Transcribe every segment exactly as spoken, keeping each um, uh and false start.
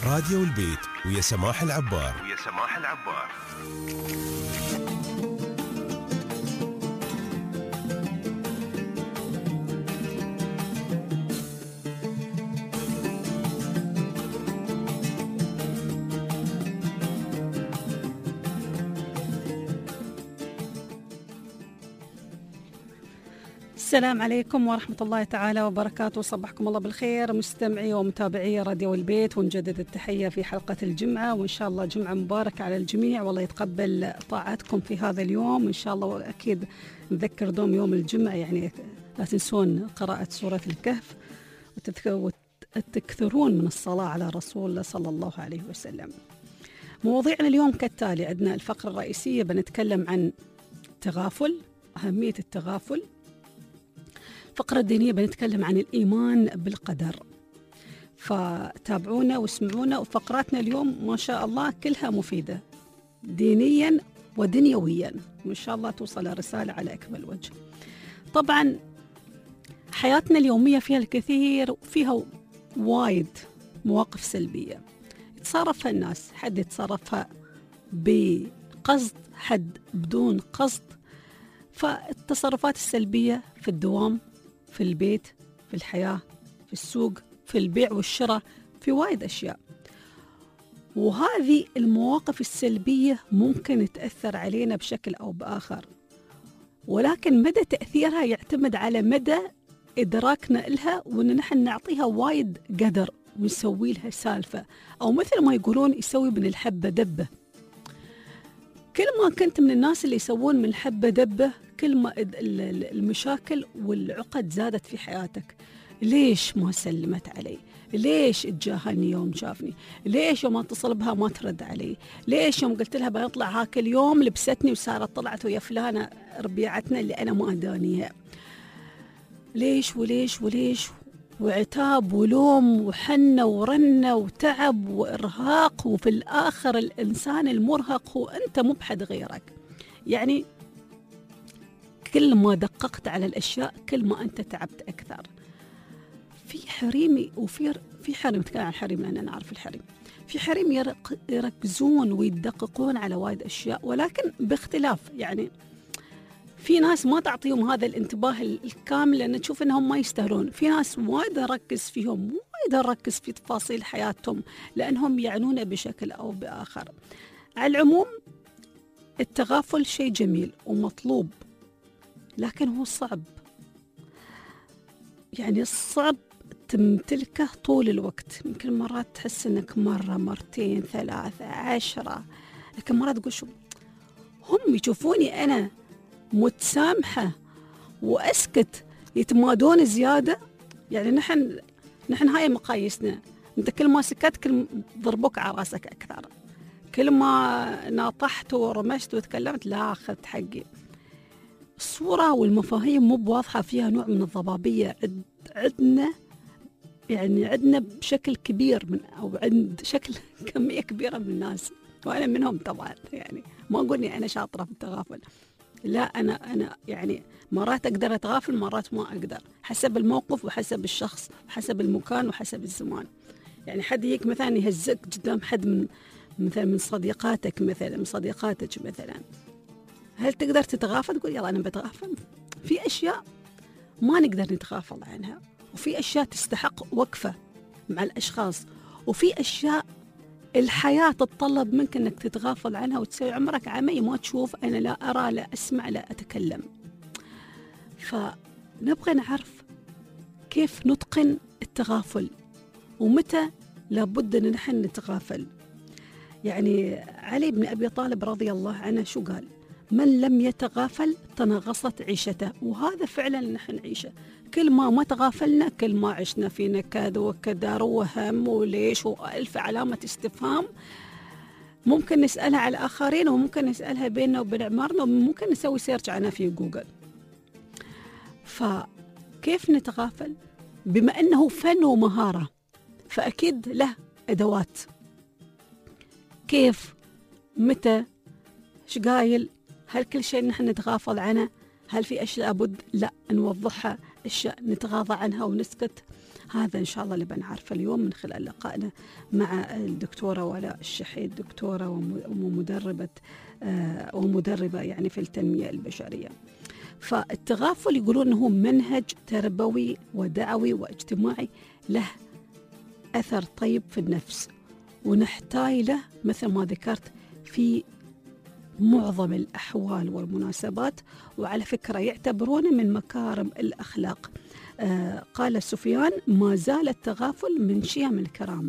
راديو البيت ويا سماح العبار ويا سماح العبار. السلام عليكم ورحمة الله تعالى وبركاته. صبحكم الله بالخير مستمعي ومتابعي راديو البيت، ونجدد التحية في حلقة الجمعة، وإن شاء الله جمعة مباركة على الجميع، والله يتقبل طاعتكم في هذا اليوم إن شاء الله. وأكيد نذكر دوم يوم الجمعة، يعني لا تنسون قراءة سورة الكهف وتكثرون من الصلاة على رسول الله صلى الله عليه وسلم. مواضيعنا اليوم كالتالي: عندنا الفقرة الرئيسية بنتكلم عن التغافل، أهمية التغافل. الفقرة الدينية بنتكلم عن الإيمان بالقدر، فتابعونا واسمعونا، وفقراتنا اليوم ما شاء الله كلها مفيدة دينيا ودنيويا، وإن شاء الله توصل الرسالة على أكمل وجه. طبعا حياتنا اليومية فيها الكثير، فيها وايد مواقف سلبية يتصرفها الناس، حد يتصرفها بقصد، حد بدون قصد. فالتصرفات السلبية في الدوام، في البيت، في الحياة، في السوق، في البيع والشراء، في وايد أشياء. وهذه المواقف السلبية ممكن تأثر علينا بشكل أو بآخر، ولكن مدى تأثيرها يعتمد على مدى إدراكنا لها، وإن نحن نعطيها وايد قدر ونسوي لها سالفة، أو مثل ما يقولون يسوي من الحبة دبة. كل ما كنت من الناس اللي يسوون من الحبة دبة، كل ما المشاكل والعقد زادت في حياتك. ليش ما سلمت علي؟ ليش تجاهلني يوم شافني؟ ليش يوم اتصل بها ما ترد علي؟ ليش يوم قلت لها بنطلع هاك اليوم لبستني وصارت طلعت ويا فلانة ربيعتنا اللي أنا ما أدانيها؟ ليش وليش وليش؟ وعتاب ولوم وحنة ورنة وتعب وإرهاق، وفي الآخر الإنسان المرهق هو أنت، مو بحد غيرك. يعني كل ما دققت على الأشياء كل ما أنت تعبت أكثر. في حريمي وفي في حريم، نتكلم عن الحريم لأن أنا أعرف الحريم. في حريم يرق يركزون ويدققون على وايد أشياء، ولكن باختلاف. يعني في ناس ما تعطيهم هذا الانتباه الكامل لأن تشوف أنهم ما يستاهلون. في ناس وايد نركز فيهم، وايد نركز في تفاصيل حياتهم لأنهم يعنون بشكل أو بآخر. على العموم التغافل شيء جميل ومطلوب، لكن هو صعب. يعني صعب تمتلكه طول الوقت. يمكن مرات تحس أنك مرة مرتين ثلاثة عشرة، لكن مرات تقول شو هم يشوفوني أنا متسامحة وأسكت يتمادون زيادة. يعني نحن نحن هاي مقاييسنا. أنت كل ما سكت كل ضربوك على راسك أكثر، كل ما ناطحت ورمشت وتكلمت لا أخذت حقي. الصورة والمفاهيم مو بواضحة، فيها نوع من الضبابية عد عندنا، يعني عندنا بشكل كبير من أو عند شكل كمية كبيرة من الناس، وأنا منهم طبعا. يعني ما أقولني أنا شاطرة في التغافل، لا، أنا أنا يعني مرات أقدر أتغافل، مرات ما أقدر، حسب الموقف وحسب الشخص وحسب المكان وحسب الزمان. يعني حد يجيك مثلا يهزك قدام حد من مثلا من صديقاتك، مثلا من صديقاتك مثلا، هل تقدر تتغافل؟ تقول يلا أنا بتغافل. في أشياء ما نقدر نتغافل عنها، وفي أشياء تستحق وقفة مع الأشخاص، وفي أشياء الحياة تتطلب منك أنك تتغافل عنها وتسوي عمرك عمي ما تشوف، أنا لا أرى لا أسمع لا أتكلم. فنبغى نعرف كيف نتقن التغافل، ومتى لابد أن نحن نتغافل. يعني علي بن أبي طالب رضي الله عنه شو قال؟ من لم يتغافل تنغصت عيشته. وهذا فعلا نحن نعيشه. كل ما ما تغافلنا كل ما عشنا في نكد وكدر وهم وليش وألف علامة استفهام، ممكن نسألها على الآخرين، وممكن نسألها بيننا وبين عمارنا، وممكن نسوي سيرش عنها في جوجل. فكيف نتغافل؟ بما أنه فن ومهارة فأكيد له أدوات. كيف؟ متى؟ إيش قايل؟ هل كل شيء نحن نتغافل عنه؟ هل في أشياء لابد لا نوضحها، أشياء نتغاضى عنها ونسكت؟ هذا إن شاء الله اللي بنعرفه اليوم من خلال لقائنا مع الدكتورة ولاء الشحيد، دكتورة ومدربة ومدربة يعني في التنمية البشرية. فالتغافل يقولون أنه منهج تربوي ودعوي واجتماعي له أثر طيب في النفس، ونحتاج له مثل ما ذكرت في معظم الأحوال والمناسبات، وعلى فكرة يعتبرونه من مكارم الأخلاق. آه قال سفيان: ما زال التغافل من شيم الكرام.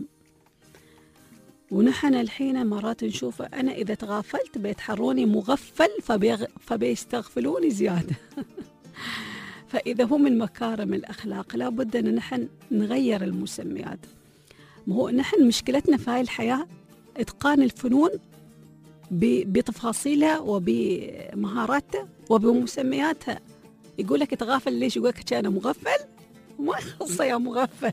ونحن الحين مرات نشوفه، أنا إذا تغافلت بيتحروني مغفل فبيغ... فبيستغفلوني زيادة. فإذا هو من مكارم الأخلاق لابد أن نحن نغير المسميات. ما هو نحن مشكلتنا في هاي الحياة إتقان الفنون بتفاصيلها وبمهاراتها وبمسمياتها. يقول لك تغافل ليش؟ يقول لك أنا مغفل، ما خصه يا مغفل.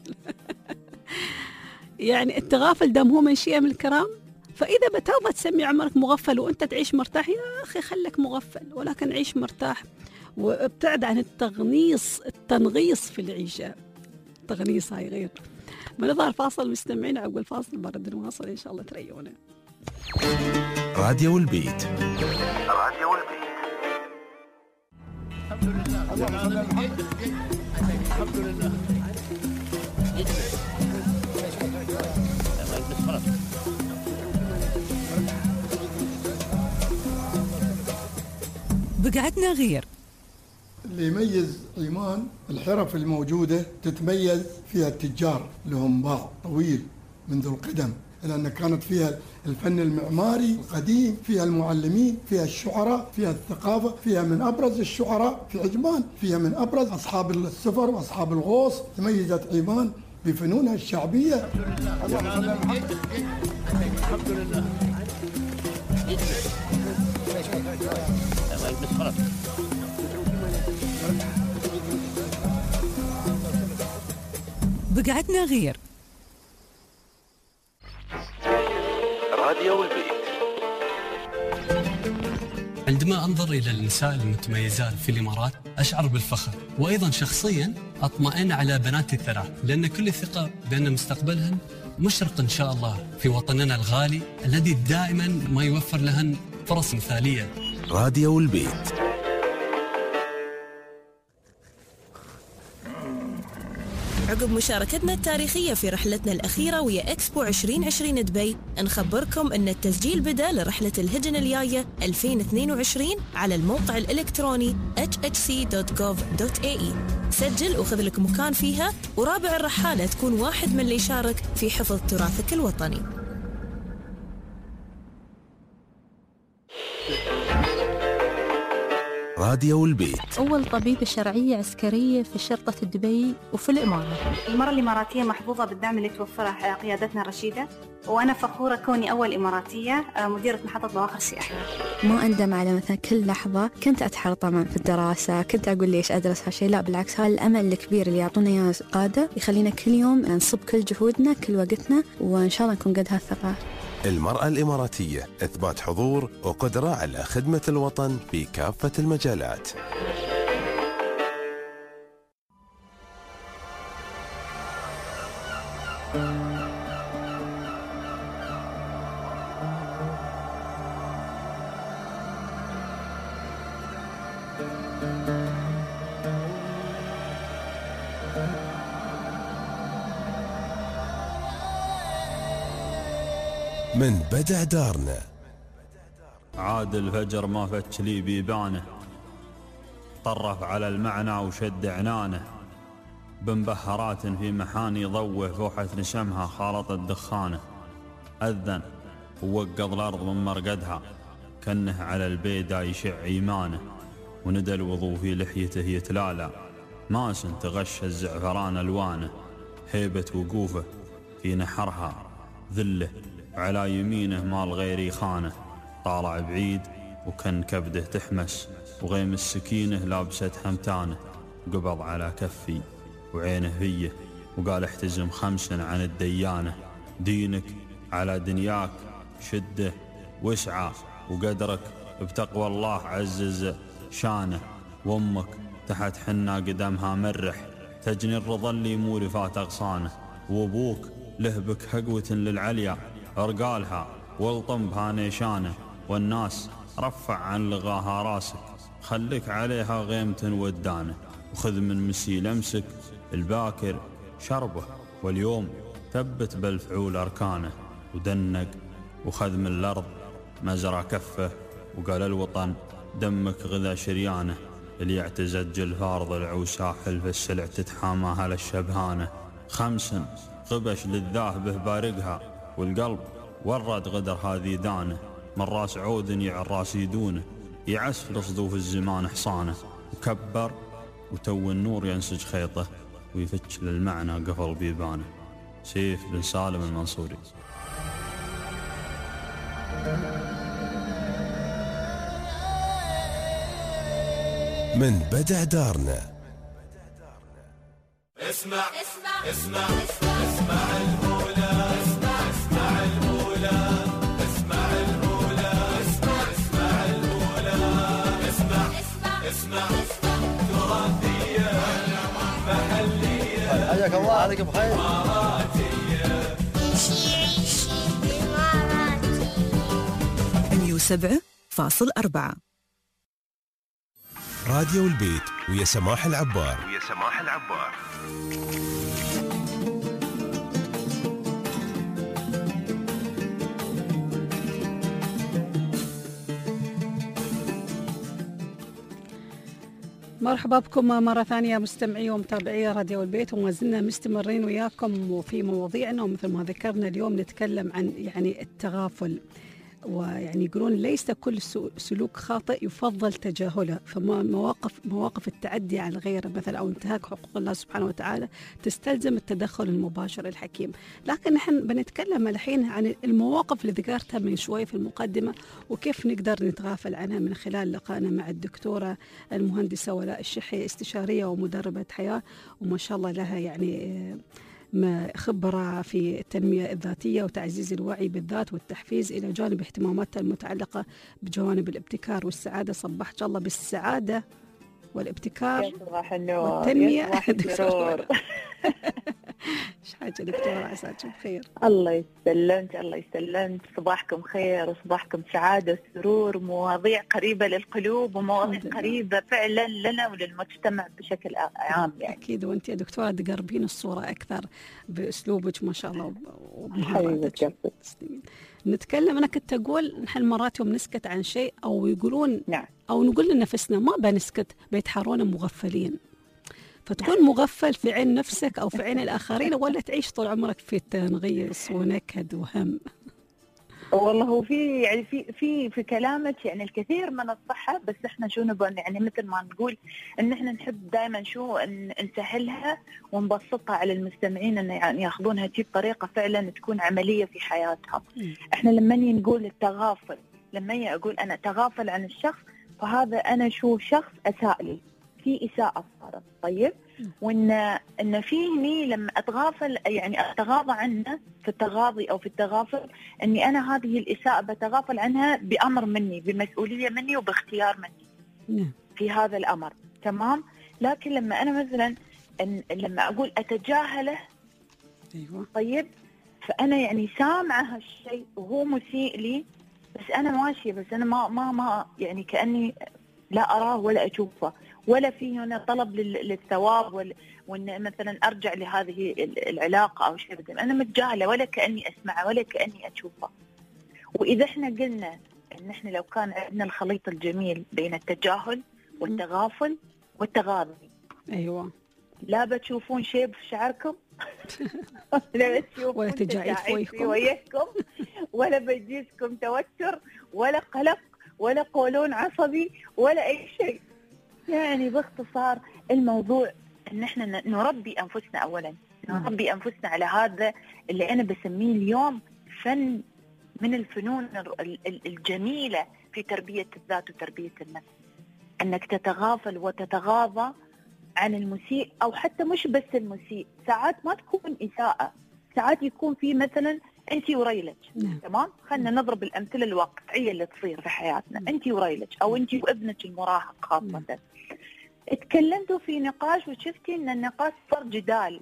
يعني التغافل دام هو من شيم الكرام، فإذا بتوبة تسمي عمرك مغفل وأنت تعيش مرتاح، يا أخي خلك مغفل، ولكن عيش مرتاح وابتعد عن التغنيص التنغيص في العيشة. التغنيص هاي غير. بنظهر فاصل مستمعين، عقب الفاصل برد نواصل إن شاء الله تريونا. راديو البيت. راديو البيت. الحمد لله. الحمد لله. بقعدنا غير. اللي يميز عمان الحرف الموجودة تتميز فيها التجار لهم باع طويل منذ القدم، لأن كانت فيها الفن المعماري القديم، فيها المعلمين، فيها الشعراء، فيها الثقافة، فيها من أبرز الشعراء في عجمان، فيها من أبرز أصحاب السفر وأصحاب الغوص. تميزت عمان بفنونها الشعبية. الحمد لله. بقعدنا غير. راديو البيت. عندما أنظر إلى النساء المتميزات في الإمارات أشعر بالفخر، وأيضا شخصيا أطمئن على بناتي الثلاث، لأن كل ثقة بأن مستقبلهن مشرق إن شاء الله في وطننا الغالي الذي دائما ما يوفر لهن فرص مثالية. راديو البيت. عقب مشاركتنا التاريخية في رحلتنا الأخيرة ويا إكسبو عشرين عشرين دبي، نخبركم أن التسجيل بدأ لرحلة الهجن الجاية ألفين واثنين وعشرين على الموقع الإلكتروني إتش إتش سي دوت جوف دوت إيه إي. سجل وخذ لك مكان فيها، ورابع الرحالة تكون واحد من اللي يشارك في حفظ تراثك الوطني. راديو البيت. أول طبيبة شرعية عسكرية في شرطة دبي وفي الإمارات. المرأة الإماراتية محظوظة بالدعم اللي توفره قيادتنا الرشيدة، وأنا فخورة كوني أول إماراتية مديرة محطة بواخر سياحة. ما أندم على مثلا كل لحظة كنت أتحر طبعا في الدراسة، كنت أقول ليش أدرس هالشيء، لا بالعكس، هذا الأمل الكبير اللي يعطونا إياه قادة يخلينا كل يوم نصب كل جهودنا كل وقتنا، وإن شاء الله نكون قد هالثقة. المرأة الإماراتية إثبات حضور وقدرة على خدمة الوطن في كافة المجالات. من بدع دارنا عاد الفجر ما فتش لي بيبانه، طرف على المعنى وشد عنانه، بمبهرات في محاني ضوه فوحة نشمها خالط الدخانه، أذن ووقض الأرض من مرقدها كنه على البيدا يشع إيمانه، وندى الوضو في لحيته يتلالى ماس تغش الزعفران ألوانه، هيبة وقوفه في نحرها ذله على يمينه مال غيري خانه، طالع بعيد وكان كبده تحمس وغيم السكينه لابسة همتانه، قبض على كفي وعينه فيه وقال احتزم خمسا عن الديانه، دينك على دنياك شده وسعى وقدرك بتقوى الله عزز شانه، وامك تحت حنا قدمها مرح تجني الرضا اللي مورفات أغصانه، وأبوك له بك حقوة للعليا أرقالها والطم بها نيشانه، والناس رفع عن لغاها راسك خليك عليها غيمة ودانه، وخذ من مسيل أمسك الباكر شربه، واليوم ثبت بالفعول أركانه، ودنق وخذ من الأرض مزرع كفه، وقال الوطن دمك غذا شريانه، اللي اعتزت جلفار ضلع وساحل في السلع تتحاماها للشبهانه، خمس غبش للذاه به بارقها، والقلب ورد غدر هذي دانه، من راس عود يعر راس يدونه، يعسف لصدوف الزمان حصانه، وكبر وتو النور ينسج خيطه، ويفتش للمعنى قفل بيبانه. سيف بن سالم المنصوري. من بدع دارنا. اسمع اسمع اسمع اسمع المولى، اسمع اسمع المولى، اسمع المولى، اسمع اسمع المولى، اسمع اسمع اسمع تراثية محلية، حياك الله، عليك بخير. إماراتية، عيشي عيشي إماراتي. مية وسبعة فاصل أربعة راديو البيت ويا سماح العبار. ويا سماح العبار. مرحبا بكم مرة ثانية مستمعي ومتابعي راديو البيت، وما زلنا مستمرين وياكم وفي مواضيعنا، ومثل ما ذكرنا اليوم نتكلم عن يعني التغافل، ويعني يقولون ليس كل سلوك خاطئ يفضل تجاهله، فمواقف مواقف التعدي على الغير مثلا أو انتهاك حقوق الله سبحانه وتعالى تستلزم التدخل المباشر الحكيم. لكن نحن بنتكلم الحين عن المواقف اللي ذكرتها من شوي في المقدمة، وكيف نقدر نتغافل عنها من خلال لقائنا مع الدكتورة المهندسة ولاء الشحي، استشارية ومدربة حياة، وما شاء الله لها يعني خبرة في التنمية الذاتية وتعزيز الوعي بالذات والتحفيز، إلى جانب اهتماماتها المتعلقة بجوانب الابتكار والسعادة. صبحت الله بالسعادة والابتكار والتنمية. ايش حاجة دكتورة، عساك بخير. الله يسلمك الله يسلمك، صباحكم خير وصباحكم سعادة وسرور، مواضيع قريبة للقلوب ومواضيع قريبة فعلا لنا وللمجتمع بشكل عام يعني. أكيد، وأنت يا دكتورة تقربين الصورة أكثر بأسلوبك ما شاء الله وبمهاراتك. نتكلم، أنا كنت أقول نحن مرات يوم نسكت عن شيء أو يقولون نعم. أو نقول لنفسنا ما بنسكت بيتحرونا مغفلين، فتكون مغفل في عين نفسك أو في عين الآخرين، ولا تعيش طول عمرك في تنغيص ونكد وهم؟ والله هو في يعني في في في كلامك يعني الكثير من الصحة، بس احنا شو نبغى يعني مثل ما نقول ان احنا نحب دائما شو ان نسهلها ونبسطها على المستمعين، ان يعني ياخذونها شيء بطريقة فعلا تكون عملية في حياتها. احنا لما نقول التغافل، لما اقول انا تغافل عن الشخص، فهذا انا شو شخص اساء لي، في إساءة صارت. طيب، وإن إن فيني لما أتغافل يعني أتغاضى عنه في التغاضي أو في التغافل، إني أنا هذه الإساءة بتغافل عنها بأمر مني، بمسؤولية مني وباختيار مني في هذا الأمر. تمام. لكن لما أنا مثلا إن لما أقول أتجاهله، طيب، فأنا يعني سامعة هالشيء وهو مسيء لي، بس أنا ماشية، بس أنا ما ما ما يعني كأني لا أراه ولا أشوفه، ولا في هنا طلب للثواب، وإن مثلا أرجع لهذه العلاقة أو شيء، أنا متجاهلة ولا كأني أسمعه ولا كأني أشوفه. وإذا إحنا قلنا إن إحنا لو كان عندنا الخليط الجميل بين التجاهل والتغافل والتغاضي، أيوة، لا بتشوفون شيء في شعركم ولا بتشوفون ولا تجاعيد في وجهكم ولا بيجيكم توتر ولا قلق ولا قولون عصبي ولا أي شيء. يعني باختصار الموضوع إن إحنا نربي أنفسنا أولاً، نربي أنفسنا على هذا اللي أنا بسميه اليوم فن من الفنون الجميلة في تربية الذات وتربية النفس، أنك تتغافل وتتغاضى عن المسيء، أو حتى مش بس المسيء، ساعات ما تكون إساءة، ساعات يكون في مثلاً أنت وريلك. تمام، خلنا نضرب الأمثلة الواقعية اللي تصير في حياتنا. أنت وريلك أو أنت وابنك المراهق خاصة، تكلمتوا في نقاش وشفتي ان النقاش صار جدال.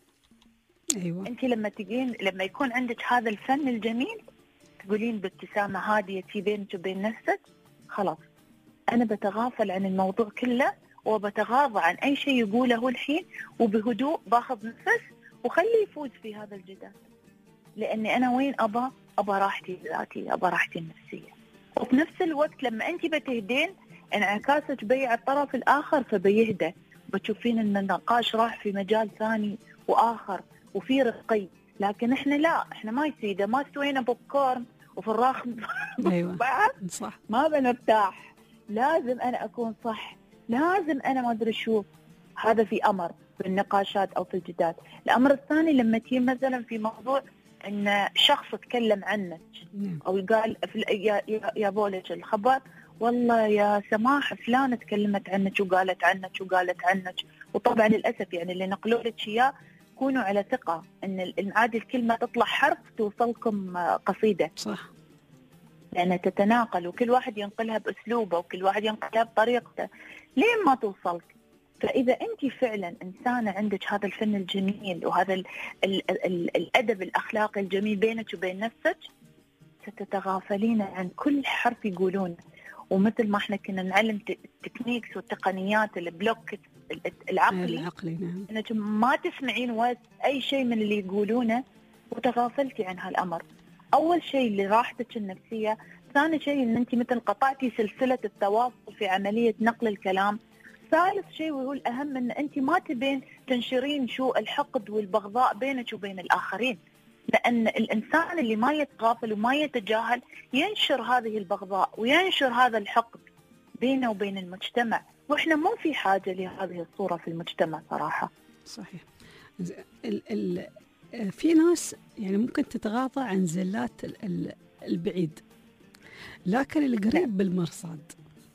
ايوه. انت لما تجين لما يكون عندك هذا الفن الجميل تقولين بابتسامه هاديه بينك وبين نفسك، خلاص انا بتغافل عن الموضوع كله وبتغاضى عن اي شيء يقوله الحين، وبهدوء باخذ نفس وخليه يفوز في هذا الجدال، لاني انا وين ابى ابى راحتي الذاتيه، ابى راحتي النفسيه. وفي نفس الوقت لما انت بتهدين انعكاسك بيع الطرف الاخر فبيهدى، بتشوفين ان النقاش راح في مجال ثاني واخر وفي رقي. لكن احنا لا، احنا ما يصيده ما سوينا بوب كورن وفراخ ايوه بعد صح، ما بنرتاح. لازم انا اكون صح، لازم انا ما ادري شو. هذا في امر بالنقاشات او في الجدال. الامر الثاني لما تجي مثلا في موضوع ان شخص تكلم عنك او قال يا يا, يا بولج الخبر والله يا سماح فلانة تكلمت عنك وقالت عنك وقالت عنك. وطبعا للاسف يعني اللي نقلوا لك اياه كونوا على ثقه ان عادي الكلمه تطلع حرف توصلكم قصيده. صح. لأنها تتناقل وكل واحد ينقلها بأسلوبه وكل واحد ينقلها بطريقته لين ما توصلك. فإذا أنت فعلا إنسانة عندك هذا الفن الجميل وهذا ال ال ال الأدب الأخلاقي الجميل بينك وبين نفسك، ستتغافلين عن كل حرف يقولونه. ومثل ما احنا كنا نعلم التكنيكس والتقنيات البلوك العقلي, العقلي نعم. انك ما تسمعين اي شيء من اللي يقولونه وتغافلتي عن هالامر. اول شيء لراحتك النفسيه، ثاني شيء ان انت مثل قطعتي سلسله التواصل في عمليه نقل الكلام، ثالث شيء وهو الاهم ان انت ما تبين تنشرين شو الحقد والبغضاء بينك وبين الاخرين، لأن الإنسان اللي ما يتغافل وما يتجاهل ينشر هذه البغضاء وينشر هذا الحقد بينه وبين المجتمع، وإحنا مو في حاجة لهذه الصورة في المجتمع صراحة. صحيح. ال ال في ناس يعني ممكن تتغاضى عن زلات ال ال البعيد، لكن القريب بالمرصاد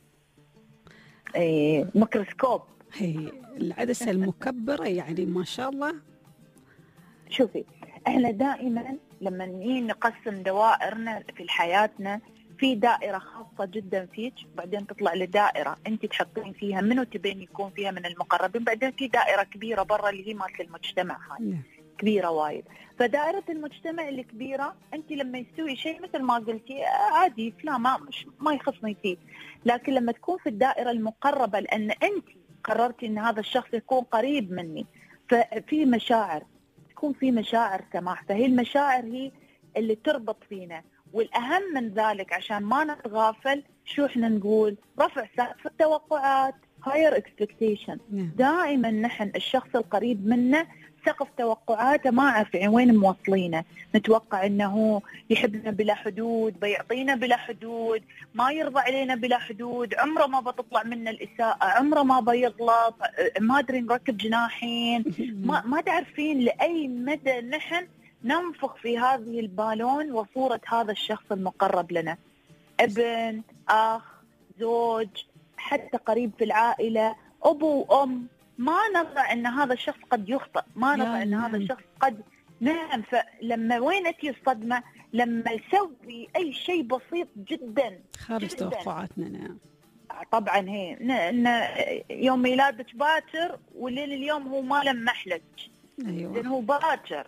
ايه ميكروسكوب، هي العدسة المكبرة يعني ما شاء الله. شوفي احنا دائما لما نيجي نقسم دوائرنا في حياتنا في دائرة خاصة جدا فيك، بعدين تطلع لدائرة انت تحطين فيها منو تبين يكون فيها من المقربين، بعدين في دائرة كبيرة برا اللي هي مالت المجتمع هاي كبيرة وايد. فدائرة المجتمع الكبيرة انت لما يسوي شيء مثل ما قلتي عادي فلان ما مش ما يخصني فيه، لكن لما تكون في الدائرة المقربة لان انت قررتي ان هذا الشخص يكون قريب مني، ففي مشاعر، تكون في مشاعر سماح، فهي المشاعر هي اللي تربط فينا. والأهم من ذلك عشان ما نتغافل شو احنا نقول؟ رفع سقف التوقعات، higher expectation. دائما نحن الشخص القريب منا سقف توقعاته ما أعرف وين موصلينه، نتوقع انه يحبنا بلا حدود، بيعطينا بلا حدود، ما يرضى علينا بلا حدود، عمره ما بتطلع منا الإساءة، عمره ما بيغلط، ما ادري نركب جناحين، ما ما تعرفين لأي مدى نحن ننفخ في هذه البالون وصورة هذا الشخص المقرب لنا، ابن، أخ، زوج، حتى قريب في العائلة، أبو وأم. ما نضع أن هذا الشخص قد يخطئ، ما نضع أن هذا الشخص قد نعم. فلما وين تجي الصدمة؟ لما يسوي أي شيء بسيط جدا خارج توقعاتنا. نعم طبعا هي إن يوم ميلادك باكر ولين اليوم هو ما لمح لك. أيوة. لأنه هو باكر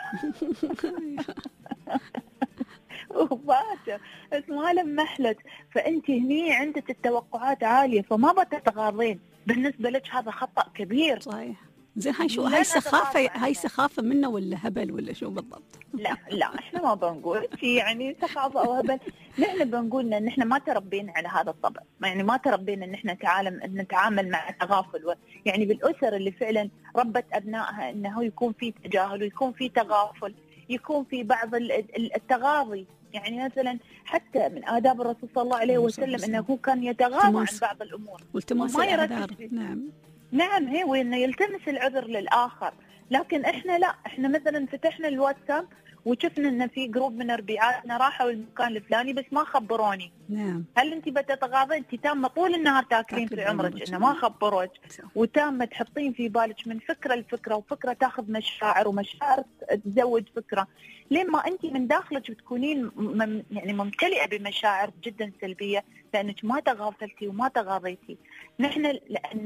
هو باكر بس ما لمح لك، فأنت هني عندك التوقعات عالية فما بتتغاضين. بالنسبة لك هذا خطأ كبير. صحيح. زين هاي شو هاي سخافة؟ هاي سخافة منه ولا هبل ولا شو بالضبط؟ لا لا احنا ما بنقول يعني سخافة او هبل، نحن بنقول ان احنا ما تربينا على هذا الطبع، يعني ما تربينا ان احنا نتعامل نتعامل مع تغافل. يعني بالاسر اللي فعلا ربت ابنائها انه يكون في تجاهل ويكون في تغافل، يكون في بعض التغاضي. يعني مثلا حتى من آداب الرسول صلى الله عليه وسلم انه هو كان يتغاضى عن بعض الامور والتماس الاعذار. نعم نعم هي وإنه يلتمس العذر للآخر. لكن إحنا لا، إحنا مثلا فتحنا الواتساب وشفنا إن في جروب من ربيعاتنا راحوا المكان الفلاني بس ما خبروني. نعم. هل أنت بتتغاضين؟ أنت تامة طول النهار تاكلين في عمرك إنه ما خبروك، وتامة تحطين في بالك من فكرة لفكرة وفكرة تاخذ مشاعر ومشاعر تزوج فكرة، لما أنت من داخلك بتكونين مم يعني ممتلئة بمشاعر جدا سلبية لأنك ما تغافلتي وما تغاضيتي. نحن لأن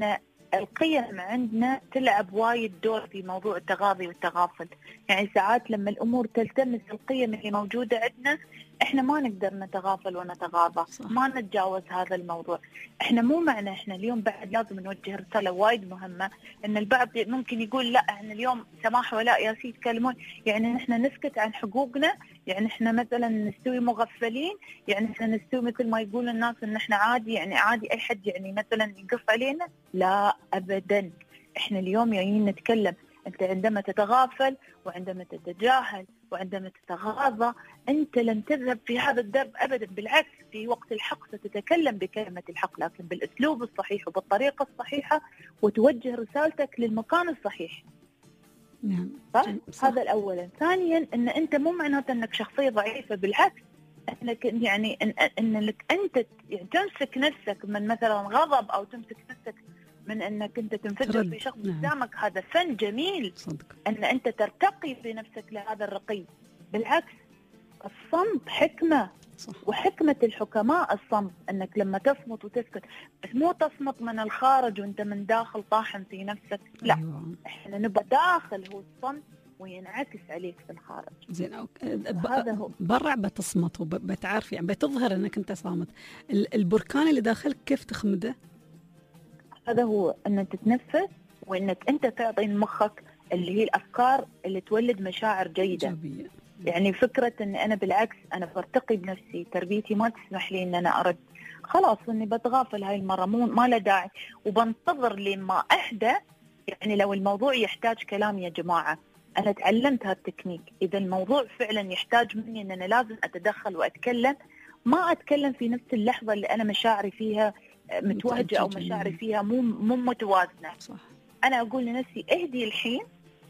القيم عندنا تلعب وايد دور في موضوع التغاضي والتغافل. يعني ساعات لما الأمور تلتمس القيم اللي موجودة عندنا احنا ما نقدر نتغافل ونتغاضى، صح. ما نتجاوز هذا الموضوع. احنا مو معنى احنا اليوم بعد لازم نوجه رسالة وايد مهمة، ان البعض ممكن يقول لا احنا اليوم سماح ولا ياسين يتكلمون، يعني احنا نسكت عن حقوقنا، يعني احنا مثلا نستوي مغفلين، يعني احنا نستوي مثل ما يقول الناس ان احنا عادي، يعني عادي اي حد يعني مثلا يقف علينا. لا ابدا، احنا اليوم جايين نتكلم. انت عندما تتغافل وعندما تتجاهل وعندما تتغاضى انت لن تذهب في هذا الدرب ابدا، بالعكس في وقت الحق ستتكلم بكلمة الحق، لكن بالاسلوب الصحيح وبالطريقة الصحيحة، وتوجه رسالتك للمكان الصحيح. نعم. صح؟ صح؟ هذا الأولا. ثانيا ان انت مو معناته انك شخصية ضعيفة، بالعكس انك يعني ان, إن لك انت يعني تمسك نفسك من مثلا غضب او تمسك نفسك من انك انت تنفجر في شخص قدامك. نعم. هذا فن جميل. صدق. ان انت ترتقي بنفسك لهذا الرقي. بالعكس الصمت حكمة. صح. وحكمة الحكماء الصمت، انك لما تصمت وتسكت، بس مو تصمت من الخارج وانت من داخل طاحن في نفسك. لا. أيوة. احنا نبقى داخل هو الصمت وينعكس عليك في الخارج. زين. هذا هو. برا بتصمت وبتعرف يعني بتظهر انك انت صامت. البركان اللي داخلك كيف تخمده؟ هذا هو، أن تتنفس وأنك أنت تعطي مخك اللي هي الأفكار اللي تولد مشاعر جيدة. جميل. يعني فكرة أن أنا بالعكس أنا برتقي بنفسي، تربيتي ما تسمح لي أن أنا أرد، خلاص أني بتغافل هاي المرة، مو ما له داعي، وبنتظر لما أهدى. يعني لو الموضوع يحتاج كلام يا جماعة، أنا تعلمت هالتكنيك، إذا الموضوع فعلا يحتاج مني أن أنا لازم أتدخل وأتكلم، ما أتكلم في نفس اللحظة اللي أنا مشاعري فيها متوهجة أو مشاعري فيها مو مو متوازنة. صح. أنا أقول لنفسي اهدي الحين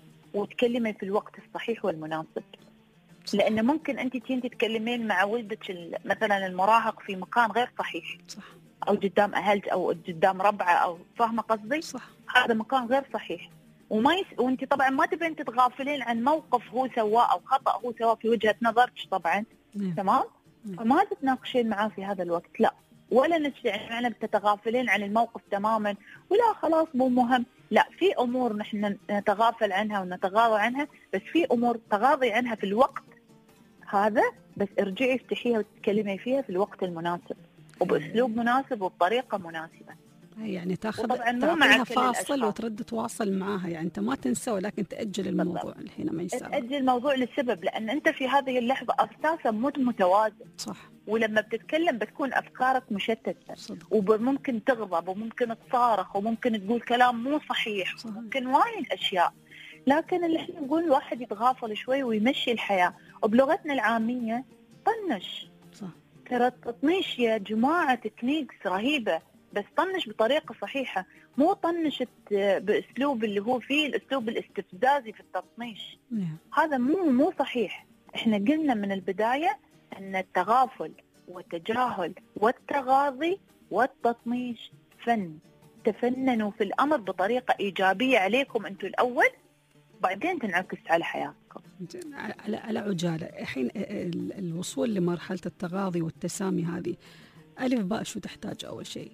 وتكلمي في الوقت الصحيح والمناسب. صح. لأن ممكن أنت تين تتكلمين مع ولدك مثلا المراهق في مكان غير صحيح. صح. أو قدام أهلك أو قدام ربعه، أو فاهمة قصدي؟ صح. هذا مكان غير صحيح، وما يس... وأنت طبعا ما تبين تتغافلين عن موقف هو سواه أو خطأ هو سواه في وجهة نظرك طبعا. نعم. تمام؟ نعم. فما تتناقشين معاه في هذا الوقت، لا، ولا نستطيع معنا بتتغافلين عن الموقف تماما، ولا خلاص مو مهم. لا، في أمور نحن نتغافل عنها ونتغاضى عنها، بس في أمور تغاضي عنها في الوقت هذا، بس ارجعي افتحيها وتتكلمي فيها في الوقت المناسب وبأسلوب مناسب وبطريقة مناسبة. يعني تاخذ تعطيها فاصل وترد تواصل معاها، يعني انت ما تنسى ولكن تأجل الموضوع الحين ما يساوي. تأجل الموضوع للسبب لأن انت في هذه اللحظة أساسا مو متوازن. صح. ولما بتتكلم بتكون أفكارك مشتتة. صدق. وممكن تغضب وممكن تصارخ وممكن تقول كلام مو صحيح. صح. وممكن وايد أشياء، لكن اللي احنا نقول الواحد يتغافل شوي ويمشي الحياة، وبلغتنا العامية طنش. صح. ترى التطنيش يا جماعة تكنيكس رهيبة، بس طنش بطريقة صحيحة، مو طنشت بأسلوب اللي هو فيه الأسلوب الاستفزازي في التطنيش. نعم. هذا مو مو صحيح. احنا قلنا من البداية أن التغافل والتجاهل والتغاضي والتطنيش فن، تفننوا في الأمر بطريقة إيجابية عليكم أنتم الأول، بعدين تنعكس على حياتكم. على على عجالة الحين الوصول لمرحلة التغاضي والتسامي هذه ألف باء شو تحتاج؟ أول شيء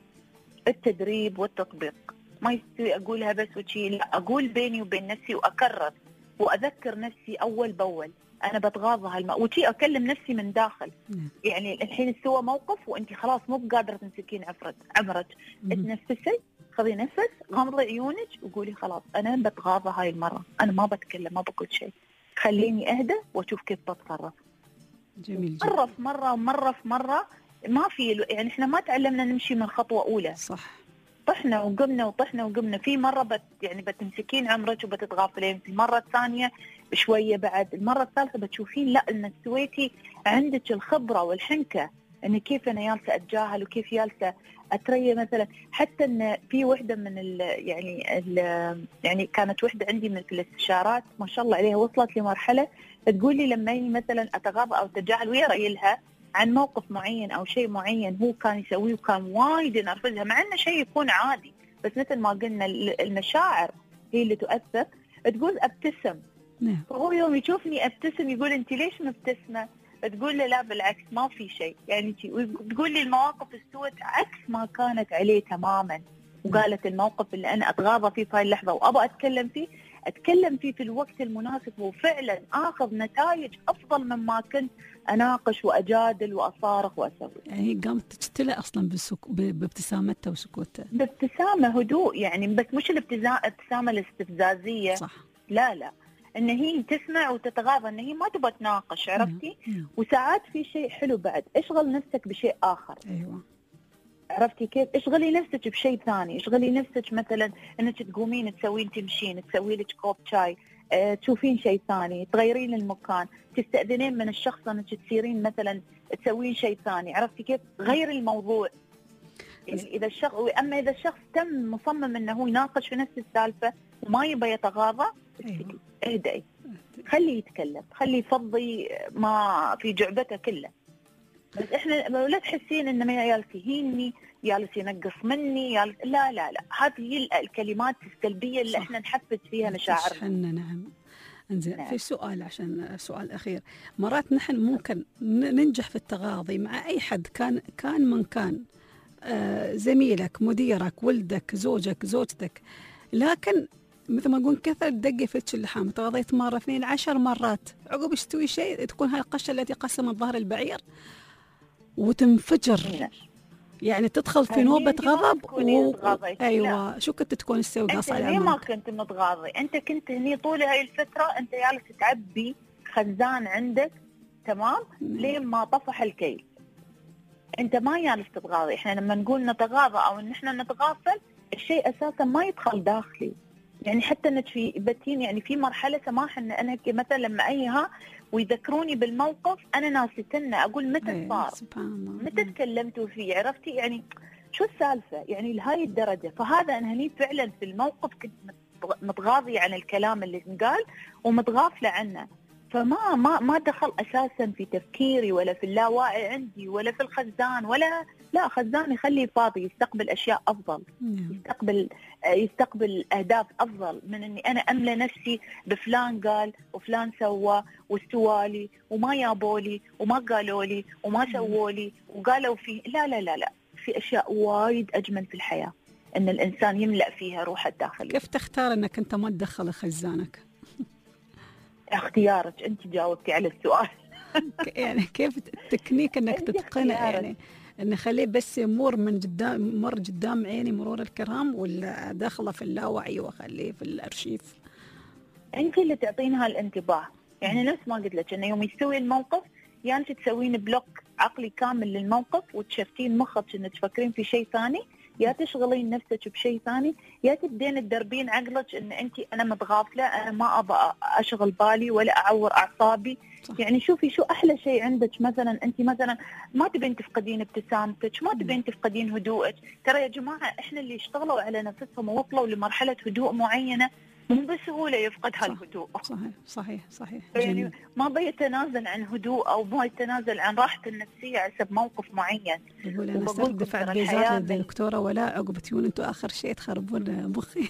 التدريب والتطبيق. ما يستوي أقولها بس وشي، لا، أقول بيني وبين نفسي وأكرر وأذكر نفسي أول بأول أنا بتغاضى هالم... وشي أكلم نفسي من داخل. م. يعني الحين سوى موقف وأنت خلاص مو بقادرة تمسكين عفرت عمرك، اتنفسي، خذي نفس، غمضي عيونك وقولي خلاص أنا بتغاضى هاي المرة، أنا ما بتكلم ما بقول شيء، خليني أهدى وأشوف كيف بتصرف. جميل جدا. مرة في مرة ومرة في مرة، ما في يعني إحنا ما تعلمنا نمشي من خطوة أولى. صح. طحنا وقمنا وطحنا وقمنا، في مرة بت يعني بتمسكين عمرك وبتتغافلين، في المرة الثانية بشوية، بعد المرة الثالثة بتشوفين لا إنك سويتي عندك الخبرة والحنكة إن كيف أنا جالسة أتجاهل وكيف جالسة أتريى. مثلا حتى إن في وحدة من ال يعني ال يعني كانت وحدة عندي من الاستشارات ما شاء الله عليها، وصلت لمرحلة تقول لي لما يجي مثلا أتغاضى أو أتجاهل ويا رأيلها عن موقف معين أو شيء معين هو كان يسويه وكان وايد ينرفزها، مع إنه شيء يكون عادي، بس مثل ما قلنا المشاعر هي اللي تؤثر. تقول أبتسم. نعم. فهو يوم يشوفني أبتسم يقول أنت ليش مبتسمة؟ تقول له لا بالعكس ما في شيء، يعني تقول لي المواقف استوت عكس ما كانت عليه تماما. وقالت الموقف اللي أنا أتغاضى فيه في هاي اللحظة وأبغى أتكلم فيه، أتكلم فيه في الوقت المناسب، وفعلا آخذ نتائج أفضل مما كنت أناقش وأجادل وأصارخ وأسوي. يعني هي قامت تجتلى أصلا بالسك... بابتسامتها وسكوتها، بابتسامة هدوء يعني، بس مش الابتسامة الاستفزازية. صح. لا لا، ان هي تسمع وتتغاضى، ان هي ما تبغى تناقش، عرفتي؟ وساعات في شيء حلو بعد، اشغل نفسك بشيء اخر. ايوه، عرفتي كيف؟ اشغلي نفسك بشيء ثاني، اشغلي نفسك مثلا انك تقومين تسوين تمشين، تسوي لك كوب شاي، اه، تشوفين شيء ثاني، تغيرين المكان، تستأذنين من الشخص انك تصيرين مثلا تسوين شيء ثاني. عرفتي كيف؟ غير الموضوع. يعني اذا الشخص، اما اذا الشخص تم مصمم انه هو يناقش في نفس السالفه وما يبغى يتغاضى، اسكتي، اهدئي، خليه يتكلم، خليه يفضي ما في جعبته كله. بس احنا لا تحسين ان ما يالس يهيني، يالس ينقص مني، يالس لا لا لا، هذه هي الكلمات السلبيه اللي احنا نحفز فيها مشاعرنا. نعم. انزين، نعم. في سؤال، عشان سؤال اخير، مرات نحن ممكن ننجح في التغاضي مع اي حد كان كان من كان، آه زميلك، مديرك، ولدك، زوجك، زوجتك، لكن مثل ما نقول كثر دقة فتش اللحام، تغاضيت مرة اثنين عشر مرات، عقب ايش تسوي شيء تكون هاي القشة التي قسمت ظهر البعير وتنفجر، يعني تدخل في نوبة غضب و... ايوه. شو كنت تكون تسوي قاصة على عمرك؟ ما كنت متغاضي، انت كنت هني طول هاي الفترة انت جالس تعبي خزان عندك، تمام، لين ما طفح الكيل. انت ما جالس تتغاضي. احنا لما نقول نتغاضى او ان احنا نتغافل، الشيء اساسا ما يدخل داخلي. يعني حتى انك في بتين، يعني في مرحله سماح ان انا مثلا لما ايها ويذكروني بالموقف انا ناسيتنا، اقول متى صار، متى تكلمتوا فيه، عرفتي؟ يعني شو السالفه يعني لهاي الدرجه. فهذا انا هني فعلا في الموقف كنت متغاضيه عن الكلام اللي انقال ومتغافله عنه، فما ما ما دخل اساسا في تفكيري ولا في اللاواعي عندي ولا في الخزان، ولا لا، خزاني خليه فاضي يستقبل اشياء افضل، يستقبل يستقبل اهداف افضل من اني انا املى نفسي بفلان قال وفلان سوى واستوالي وما يابولي وما قالوا لي وما سووا لي وقالوا فيه. لا لا لا لا، في اشياء وايد اجمل في الحياه ان الانسان يملأ فيها روحه الداخليه. كيف تختار انك انت ما تدخل خزانك؟ اختيارك، انت جاوبتي على السؤال. يعني كيف التكنيك انك تتقنه، يعني ان خليه بس يمر من قدام، مر قدام عيني مرور الكرام، ولا داخله في اللاوعي واخليه في الارشيف؟ انت اللي تعطينها الانتباه. يعني نفس ما قلت لك انه يوم يستوي الموقف، يا يعني انت تسوين بلوك عقلي كامل للموقف وتشفتين مخك انك تفكرين في شيء ثاني، يا تشغلين نفسك بشيء ثاني، يا تبدين تدربين عقلك ان انت انا متغافله، انا ما ابغى اشغل بالي ولا اعور اعصابي. صح. يعني شوفي شو احلى شيء عندك، مثلا انت مثلا ما تبين تفقدين ابتسامتك، ما تبين تفقدين هدوءك. ترى يا جماعه احنا اللي اشتغلوا على نفسهم ووصلوا لمرحله هدوء معينه مو بسهوله يفقد هالهدوء. صحيح صحيح صحيح. يعني ما بيتنازل عن هدوء او ما يتنازل عن راحته النفسيه حسب موقف معين. يقول انا صرت دفعت بيزات للدكتوره ولا عقب تيون انتم اخر شيء تخربون مخي.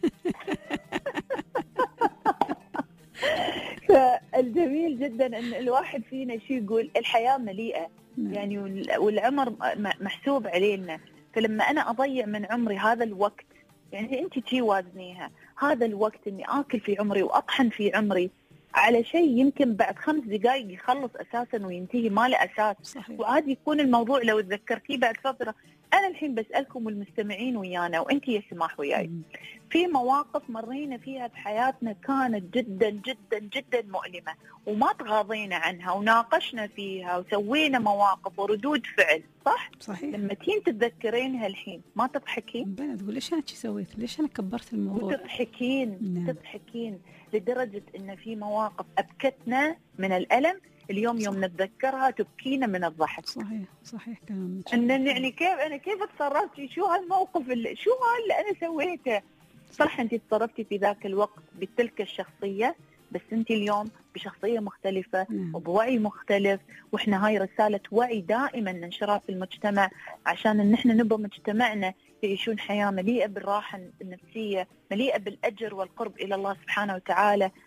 فالجميل جدا ان الواحد فينا شو يقول، الحياه مليئه يعني، والعمر محسوب علينا. فلما انا اضيع من عمري هذا الوقت، يعني انت تي وازنيها، هذا الوقت اني اكل في عمري واطحن في عمري على شيء يمكن بعد خمس دقائق يخلص اساسا وينتهي، ما له اساس. صحيح. وعادي يكون الموضوع لو تذكرتيه بعد فتره. انا الحين بسالكم المستمعين ويانا وانت يا سماح وياي، في مواقف مرينا فيها بحياتنا كانت جدا جدا جدا مؤلمه وما تغاضينا عنها وناقشنا فيها وسوينا مواقف وردود فعل، صح؟ صحيح. لما تين تتذكرينها الحين ما تضحكين؟ بلا تقول ليش انا شي سويت؟ ليش انا كبرت الموضوع؟ وتضحكين. نعم. تضحكين لدرجه ان في مواقف ابكتنا من الالم، اليوم يوم نتذكرها تبكينا من الضحك. صحيح صحيح كلامك. ان يعني كيف انا كيف تصرفتي، شو هالموقف اللي شو هاللي انا سويته. صح انت تصرفتي في ذاك الوقت بتلك الشخصيه، بس انت اليوم بشخصيه مختلفه. مم. وبوعي مختلف. واحنا هاي رساله وعي دائما ننشرها في المجتمع، عشان ان احنا نبغى مجتمعنا يعيشون حياه مليئه بالراحه النفسيه، مليئه بالاجر والقرب الى الله سبحانه وتعالى.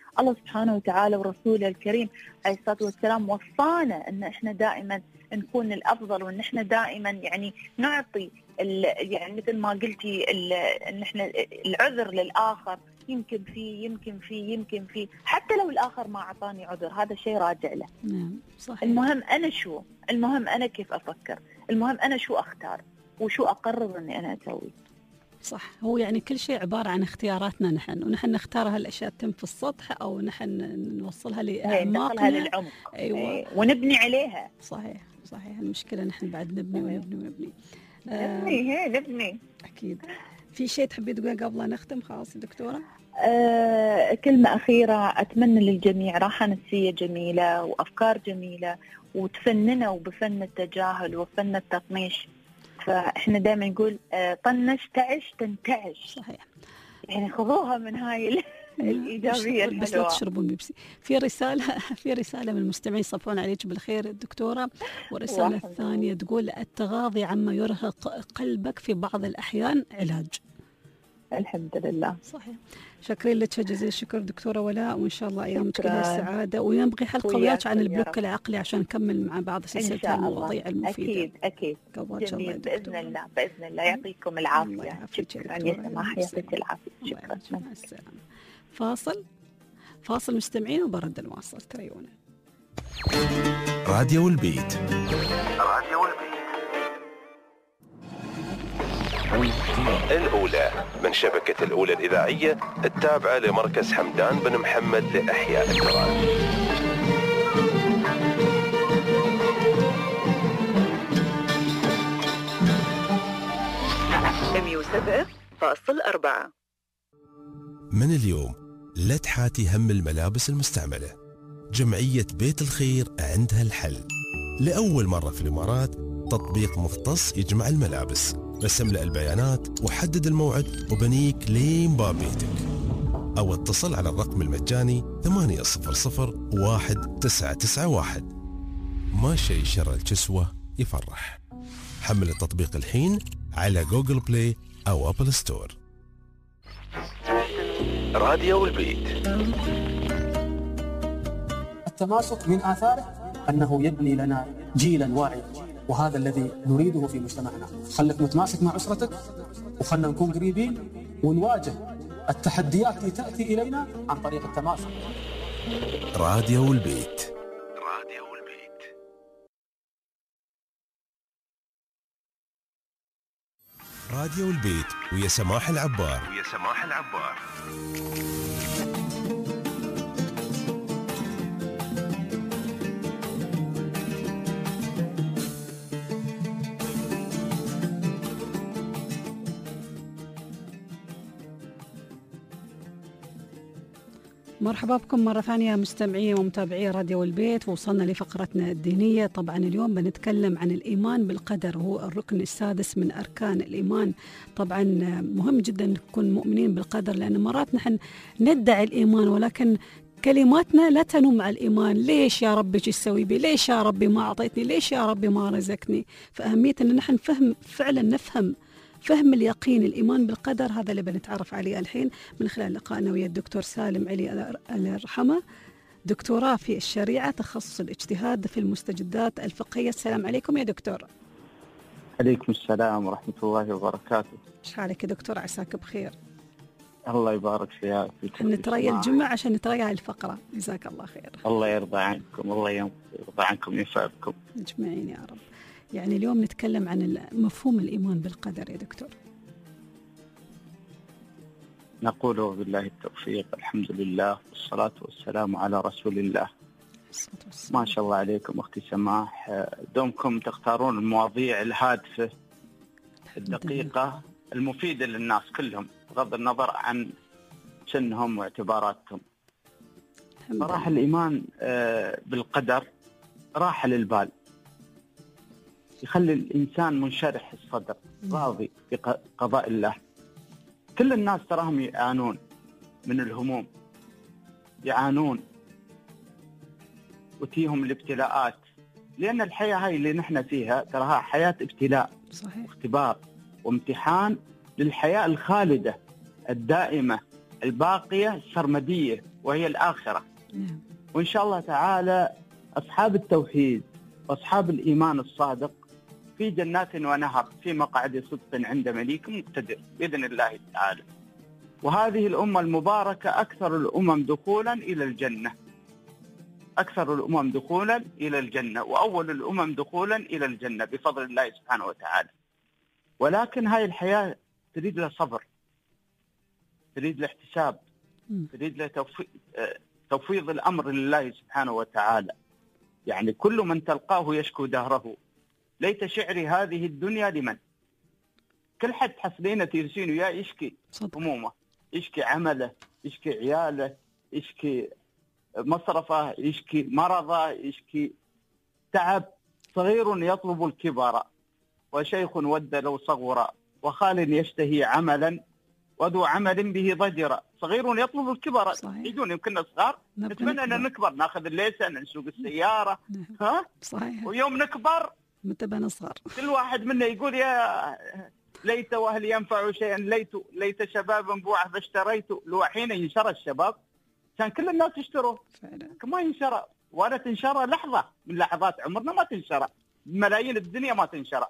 الله سبحانه وتعالى ورسوله الكريم عليه الصلاة والسلام وصانا أن إحنا دائما نكون الأفضل، وأن إحنا دائما يعني نعطي يعني مثل ما قلتي أن إحنا العذر للآخر، يمكن فيه يمكن فيه يمكن فيه، حتى لو الآخر ما أعطاني عذر هذا شيء راجع له. نعم صحيح. المهم أنا شو، المهم أنا كيف أفكر، المهم أنا شو أختار وشو أقرر أني أنا أسوي. صح، هو يعني كل شيء عبارة عن اختياراتنا نحن، ونحن نختار هالأشياء تتم في السطح أو نحن نوصلها لأعماقنا للعمق. أيوة. أي. ونبني عليها. صحيح صحيح. المشكلة نحن بعد نبني ونبني ونبني نبني هي نبني. أكيد. في شيء تحبي تقولي قبل لا نختم خلاص دكتورة؟ آه، كلمة أخيرة، أتمنى للجميع راحة نفسية جميلة وأفكار جميلة، وتفننوا بفن التجاهل وفن التطنيش. فإحنا دائما نقول آه طنش تعش تنتعش. صحيح. يعني خذوها من هاي الإيجابية الحلوة. بس لا تشربون بيبسي. في رسالة في رسالة من المستمعين صفون عليك بالخير دكتورة، والرسالة الثانية تقول التغاضي عما يرهق قلبك في بعض الأحيان علاج. الحمد لله. صحيح. شكرا لك جزيل الشكر دكتورة ولاء، وإن شاء الله أيامك كلها سعادة، وينبغي حلقة وياك عن البلوك العقلي عشان نكمل مع بعض سلسلة المواضيع المفيدة. أكيد أكيد. جميل بإذن الله بإذن الله. يعطيكم العافية. شكرا يا سماح، يعطيك العافية. شكرا. مع السلامة. فاصل فاصل مستمعين وبرد الواصل تريونا. راديو البيت. راديو البيت الأولى من شبكة الأولى الإذاعية التابعة لمركز حمدان بن محمد لإحياء التراث. مية وسبعة فاصل أربعة. من اليوم لا تحاتي هم الملابس المستعملة. جمعية بيت الخير عندها الحل. لأول مرة في الإمارات تطبيق مختص يجمع الملابس. بس املأ البيانات وحدد الموعد وبنيك لين باب بيتك، أو اتصل على الرقم المجاني ثمانية صفر صفر واحد تسعة تسعة واحد. ما شيء شر الكسوة يفرح. حمل التطبيق الحين على جوجل بلاي أو أبل ستور. راديو البيت. التماسك من آثاره أنه يبني لنا جيلا واعيا، وهذا الذي نريده في مجتمعنا. خلك متماسك مع أسرتك، وخلنا نكون قريبين ونواجه التحديات اللي تأتي إلينا عن طريق التماسك. راديو البيت. راديو البيت. راديو البيت ويا سماح العبار. ويا سماح العبار. مرحبا بكم مرة ثانية مستمعي ومتابعي راديو البيت، ووصلنا لفقرتنا الدينية. طبعا اليوم بنتكلم عن الإيمان بالقدر، هو الركن السادس من أركان الإيمان. طبعا مهم جدا نكون مؤمنين بالقدر، لأن مرات نحن ندعي الإيمان ولكن كلماتنا لا تنم مع الإيمان. ليش يا ربي شو تسوي بي؟ ليش يا ربي ما أعطيتني؟ ليش يا ربي ما رزقني؟ فأهمية أن نحن فهم فعلا نفهم فهم اليقين الإيمان بالقدر، هذا اللي بنتعرف عليه الحين من خلال لقائنا ويا الدكتور سالم علي الله يرحمه، دكتوراه في الشريعة، تخصص الاجتهاد في المستجدات الفقهية. السلام عليكم يا دكتور. عليكم السلام ورحمة الله وبركاته. ايش حالك يا دكتور؟ عساك بخير. الله يبارك فيك. نتريا الجمعة عشان نتريا هاي الفقرة. جزاك الله خير. الله يرضى عنكم. الله يرضى عنكم وينفع بكم اجمعين يا رب. يعني اليوم نتكلم عن مفهوم الإيمان بالقدر يا دكتور. نقول بالله التوفيق، الحمد لله والصلاة والسلام على رسول الله. ما شاء الله عليكم أختي سماح، دومكم تختارون المواضيع الهادفة الدقيقة المفيدة للناس كلهم بغض النظر عن سنهم واعتباراتهم. صراحة الإيمان بالقدر راحة للبال، يخلي الإنسان منشرح الصدر راضي بقضاء الله. كل الناس تراهم يعانون من الهموم، يعانون وتيهم الابتلاءات، لأن الحياة هاي اللي نحن فيها تراها حياة ابتلاء. صحيح. اختبار وامتحان للحياة الخالدة الدائمة الباقية السرمدية وهي الآخرة. نعم. وإن شاء الله تعالى أصحاب التوحيد وأصحاب الإيمان الصادق في جنات ونهر في مقعد صدق عند مليك مقتدر بإذن الله تعالى. وهذه الأمة المباركة أكثر الأمم دخولا إلى الجنة، أكثر الأمم دخولا إلى الجنة، وأول الأمم دخولا إلى الجنة بفضل الله سبحانه وتعالى. ولكن هاي الحياة تريد له صبر، تريد له احتساب، تريد له توفيض الأمر لله سبحانه وتعالى. يعني كل من تلقاه يشكو دهره، ليت شعري هذه الدنيا لمن. كل حد حصلينه تيرسين وياه يشكي همومه، يشكي عمله، يشكي عياله، يشكي مصرفه، يشكي مرضه، يشكي تعب. صغير يطلب الكبر وشيخ ود لو صغر، وخال يشتهي عملا وذو عمل به ضجر. صغير يطلب الكبر، يجون يمكننا صغار نتمنى ان نكبر، ناخذ الليسن، نسوق السياره، ها صحيح. ويوم نكبر متى بنصغر كل واحد منا يقول يا ليت واهلي ينفعوا شيئا، ليت ليت شبابا بوعه فاشتريته. لو حين ينشر الشباب كان كل الناس يشتروه، ما ينشر ولا تنشر لحظه من لحظات عمرنا، ما تنشر ملايين الدنيا ما تنشر.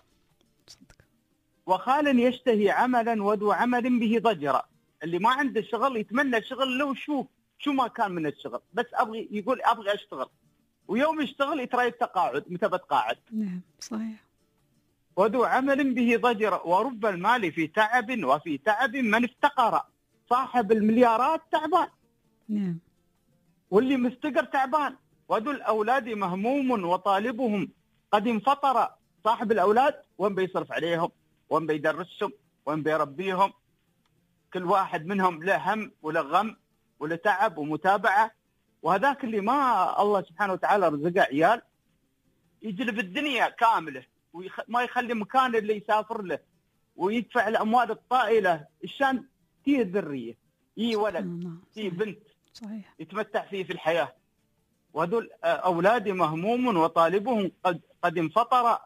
وخال يشتهي عملا وذو عمل به ضجر، اللي ما عنده شغل يتمنى شغل لو شوف شو ما كان من الشغل، بس ابغي يقول ابغي اشتغل، ويوم يشتغل يترى التقاعد، متى بتقاعد؟ نعم صحيح. وذو عمل به ضجر، ورب المال في تعب وفي تعب من افتقر. صاحب المليارات تعبان، نعم، واللي مستقر تعبان. وذو الأولاد مهموم وطالبهم قد انفطر. صاحب الأولاد وين بيصرف عليهم، وين بيدرسهم، وين بيربيهم. كل واحد منهم له هم وله غم وله تعب ومتابعة. وهذاك اللي ما الله سبحانه وتعالى رزقه عيال يجلب الدنيا كاملة وما يخلي مكان اللي يسافر له، ويدفع الأموال الطائلة الشان تيه ذرية، يي ولد، تيه بنت صحيح يتمتع فيه في الحياة. وذو أولاد مهموم وطالبهم قد, قد انفطر.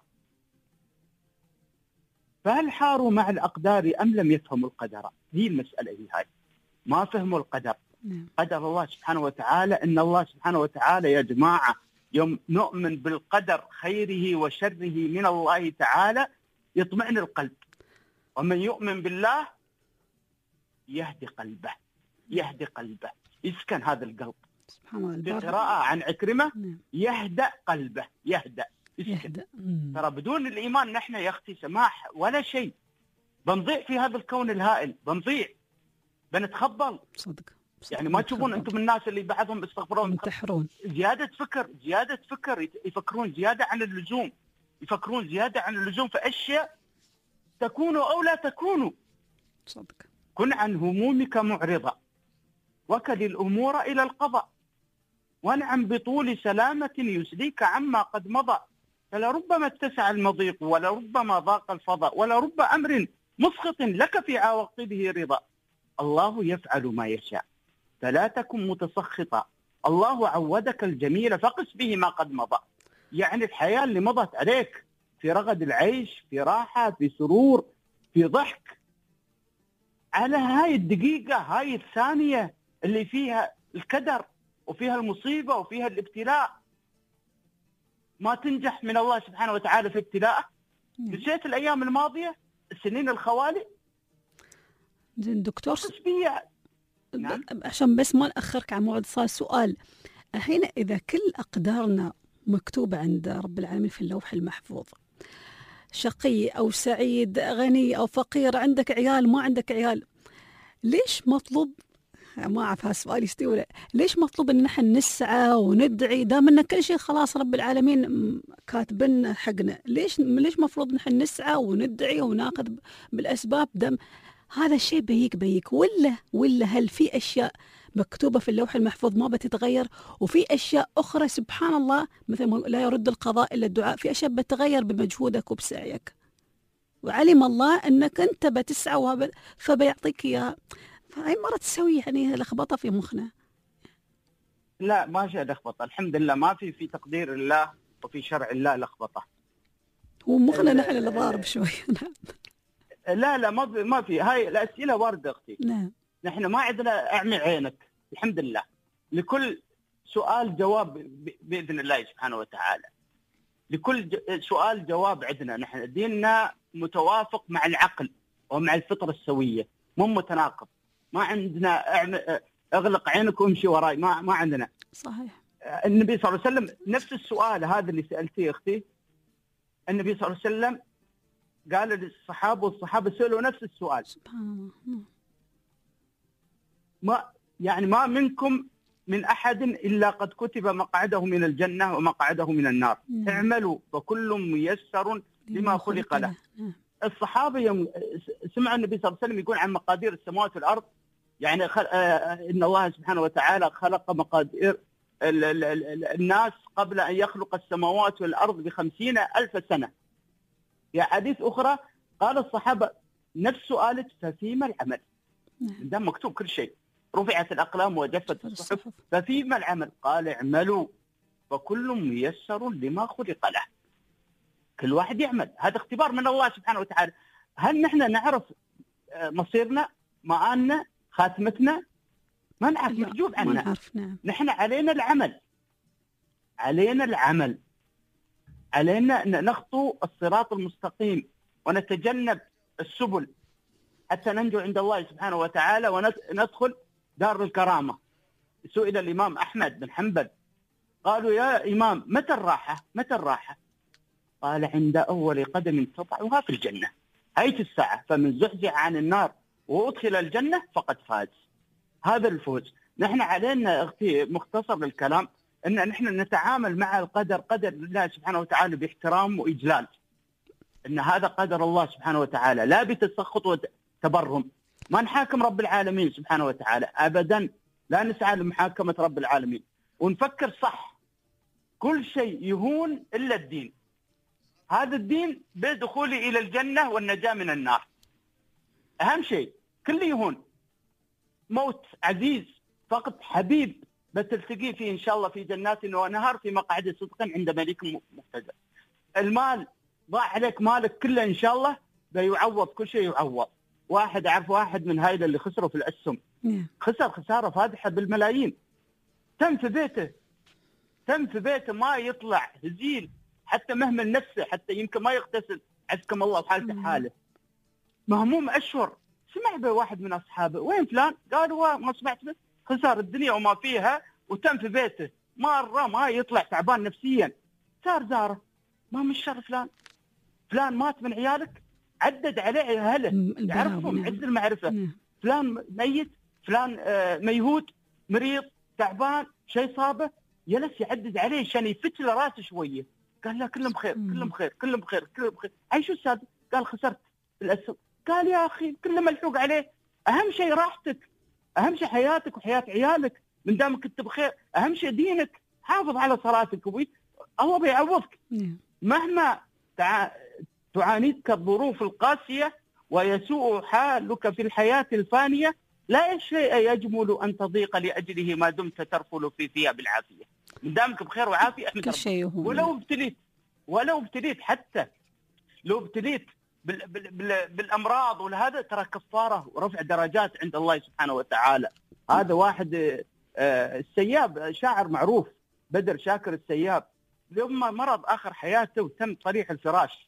فهل حاروا مع الأقدار أم لم يفهموا القدر؟ هي المسألة هي هاي، ما فهموا القدر. نعم. قدر الله سبحانه وتعالى، إن الله سبحانه وتعالى يا جماعة يوم نؤمن بالقدر خيره وشره من الله تعالى يطمئن القلب. ومن يؤمن بالله يهدي قلبه، يهدي قلبه، يسكن هذا القلب. سبحان الله. في قراءة عن عكرمة يهدأ قلبه، يهدأ يسكن. ترى بدون الإيمان نحن يا أختي سماح ولا شيء، بنضيع في هذا الكون الهائل، بنضيع، بنتخبل. صدق. يعني ما تشوفون أنتم الناس اللي بعضهم بيستغفرون ينتحرون، زيادة فكر، زيادة فكر، يفكرون زيادة عن اللزوم، يفكرون زيادة عن اللزوم في أشياء تكونوا أو لا تكونوا. صدق. كن عن همومك معرضة، وكل الأمور إلى القضاء، وانعم بطول سلامة يسليك عما قد مضى. فلربما اتسع المضيق ولربما ضاق الفضاء، ولرب أمر مسخط لك في عواقبه رضا. الله يفعل ما يشاء فلا تكن متسخطا، الله عودك الجميل فقس به ما قد مضى. يعني الحياة اللي مضت عليك في رغد العيش، في راحة، في سرور، في ضحك، على هاي الدقيقة، هاي الثانية اللي فيها الكدر وفيها المصيبة وفيها الابتلاء، ما تنجح من الله سبحانه وتعالى في ابتلاءه. نسيت الأيام الماضية، السنين الخوالي. زين دكتور، نعم. عشان بس ما نأخرك عن موعد صار سؤال. الحين إذا كل أقدارنا مكتوبة عند رب العالمين في اللوح المحفوظ، شقي أو سعيد، غني أو فقير، عندك عيال ما عندك عيال، ليش مطلوب، ما أعرف هالسؤال يستوي ولا، ليش مطلوب إن نحن نسعى وندعي دام إن كل شيء خلاص رب العالمين كاتبن حقنا؟ ليش ليش مفروض نحن نسعى وندعي وناخذ بالأسباب دام هذا الشيء بيك بيك؟ ولا ولا هل في أشياء مكتوبة في اللوح المحفوظ ما بتتغير، وفي أشياء أخرى سبحان الله مثل ما لا يرد القضاء إلا الدعاء، في أشياء بتغير بمجهودك وبسعيك، وعلم الله أنك أنت بتسعى فبيعطيك إياها. فهي مرة تسوي يعني لخبطة في مخنا. لا ما شيء لخبطة، الحمد لله ما في في تقدير الله وفي شرع الله لخبطة. هو مخنا نحن اللي ضارب شوي. لا لا ما ما في، هاي الأسئلة واردة أختي. نعم. نحن ما عندنا اعمي عينك، الحمد لله لكل سؤال جواب باذن الله سبحانه وتعالى. لكل سؤال جواب عندنا، نحن ديننا متوافق مع العقل ومع الفطره السويه، مو متناقض. ما عندنا اعمي اغلق عينك وامشي وراي، ما ما عندنا. صحيح. النبي صلى الله عليه وسلم نفس السؤال هذا اللي سالتيه اختي، النبي صلى الله عليه وسلم قال للصحابه والصحابه سالوا نفس السؤال. سبحان الله. ما يعني ما منكم من احد الا قد كتب مقعده من الجنه ومقعده من النار. مم. اعملوا فكل ميسر لما خلق له. مم. الصحابه يوم سمعوا النبي صلى الله عليه وسلم يقول عن مقادير السماوات والارض، يعني خل... آه ان الله سبحانه وتعالى خلق مقادير ال... ال... ال... الناس قبل ان يخلق السماوات والارض بخمسين الف سنه. في حديث اخرى قال الصحابه نفس سؤالك ففيما العمل؟ ده مكتوب كل شيء، رفعت الاقلام وجفت الصحف ففيما العمل؟ قال اعملوا فكل ميسر لما خلق له. كل واحد يعمل، هذا اختبار من الله سبحانه وتعالى. هل نحن نعرف مصيرنا، مآلنا، خاتمتنا؟ ما نعرف، محجوب عنا. نعرف. نعم. نحن علينا العمل، علينا العمل، علينا أن نخطو الصراط المستقيم ونتجنب السبل حتى ننجو عند الله سبحانه وتعالى وندخل دار الكرامة. سئل الإمام أحمد بن حنبل قالوا يا إمام متى الراحة؟ متى الراحة؟ قال عند أول قدم تضعها في الجنة، هيت الساعة، فمن زحزح عن النار وأدخل الجنة فقد فاز. هذا الفوز. نحن علينا أختي مختصر للكلام أن نحن نتعامل مع القدر، قدر الله سبحانه وتعالى باحترام وإجلال، أن هذا قدر الله سبحانه وتعالى، لا بتسخط وتبرهم. ما نحاكم رب العالمين سبحانه وتعالى أبدا، لا نسعى لمحاكمة رب العالمين، ونفكر صح. كل شيء يهون إلا الدين. هذا الدين بدخولي إلى الجنة والنجاة من النار. أهم شيء كل يهون. موت عزيز، فقد حبيب بتلتقي فيه إن شاء الله في جنات ونهر في مقعد صدق عند ملك مقتدر. المال ضاع عليك مالك كله إن شاء الله بيعوض، كل شيء يعوض. واحد أعرف واحد من هاي اللي خسروا في الأسهم، خسر خسارة فادحة بالملايين، تم في بيته، تم في بيته ما يطلع هزيل، حتى مهمل نفسه، حتى يمكن ما يغتسل، عزكم الله وحالته حاله، مهموم أشهر. سمع به واحد من أصحابه وين فلان؟ قالوا ما سمعت به، خسر الدنيا وما فيها وتم في بيته، مرة ما يطلع تعبان نفسيا. صار زاره ما من شر فلان، فلان مات من عيالك، عدد عليه أهله يعرفهم عد المعرفة، فلان ميت، فلان ميهود، مريض، تعبان، شيء صابه، جلس يعدد عليه عشان يفتش له راسه شوية. قال لا كلهم بخير، كلهم بخير، كلهم بخير، كلهم بخير. أي شو السبب؟ قال خسرت الأسهم. قال يا أخي كله ملحوق عليه، أهم شيء راحتك، أهم شيء حياتك وحياة عيالك، من دامك أنت بخير، أهم شيء دينك، حافظ على صلاتك وبيت الله بيعوضك. مهما تع... تعانيك الظروف القاسية ويسوء حالك في الحياة الفانية، لا شيء يجمل أن تضيق لأجله ما دمت ترفل في ثياب العافية. من دامك بخير وعافية احمد ربك. ولو ابتليت، ولو ابتليت حتى لو ابتليت بال بال بال بالأمراض وهذا ترى كفارة ورفع درجات عند الله سبحانه وتعالى. هذا واحد آه السياب، شاعر معروف بدر شاكر السياب، لما مرض آخر حياته وتم طريح الفراش،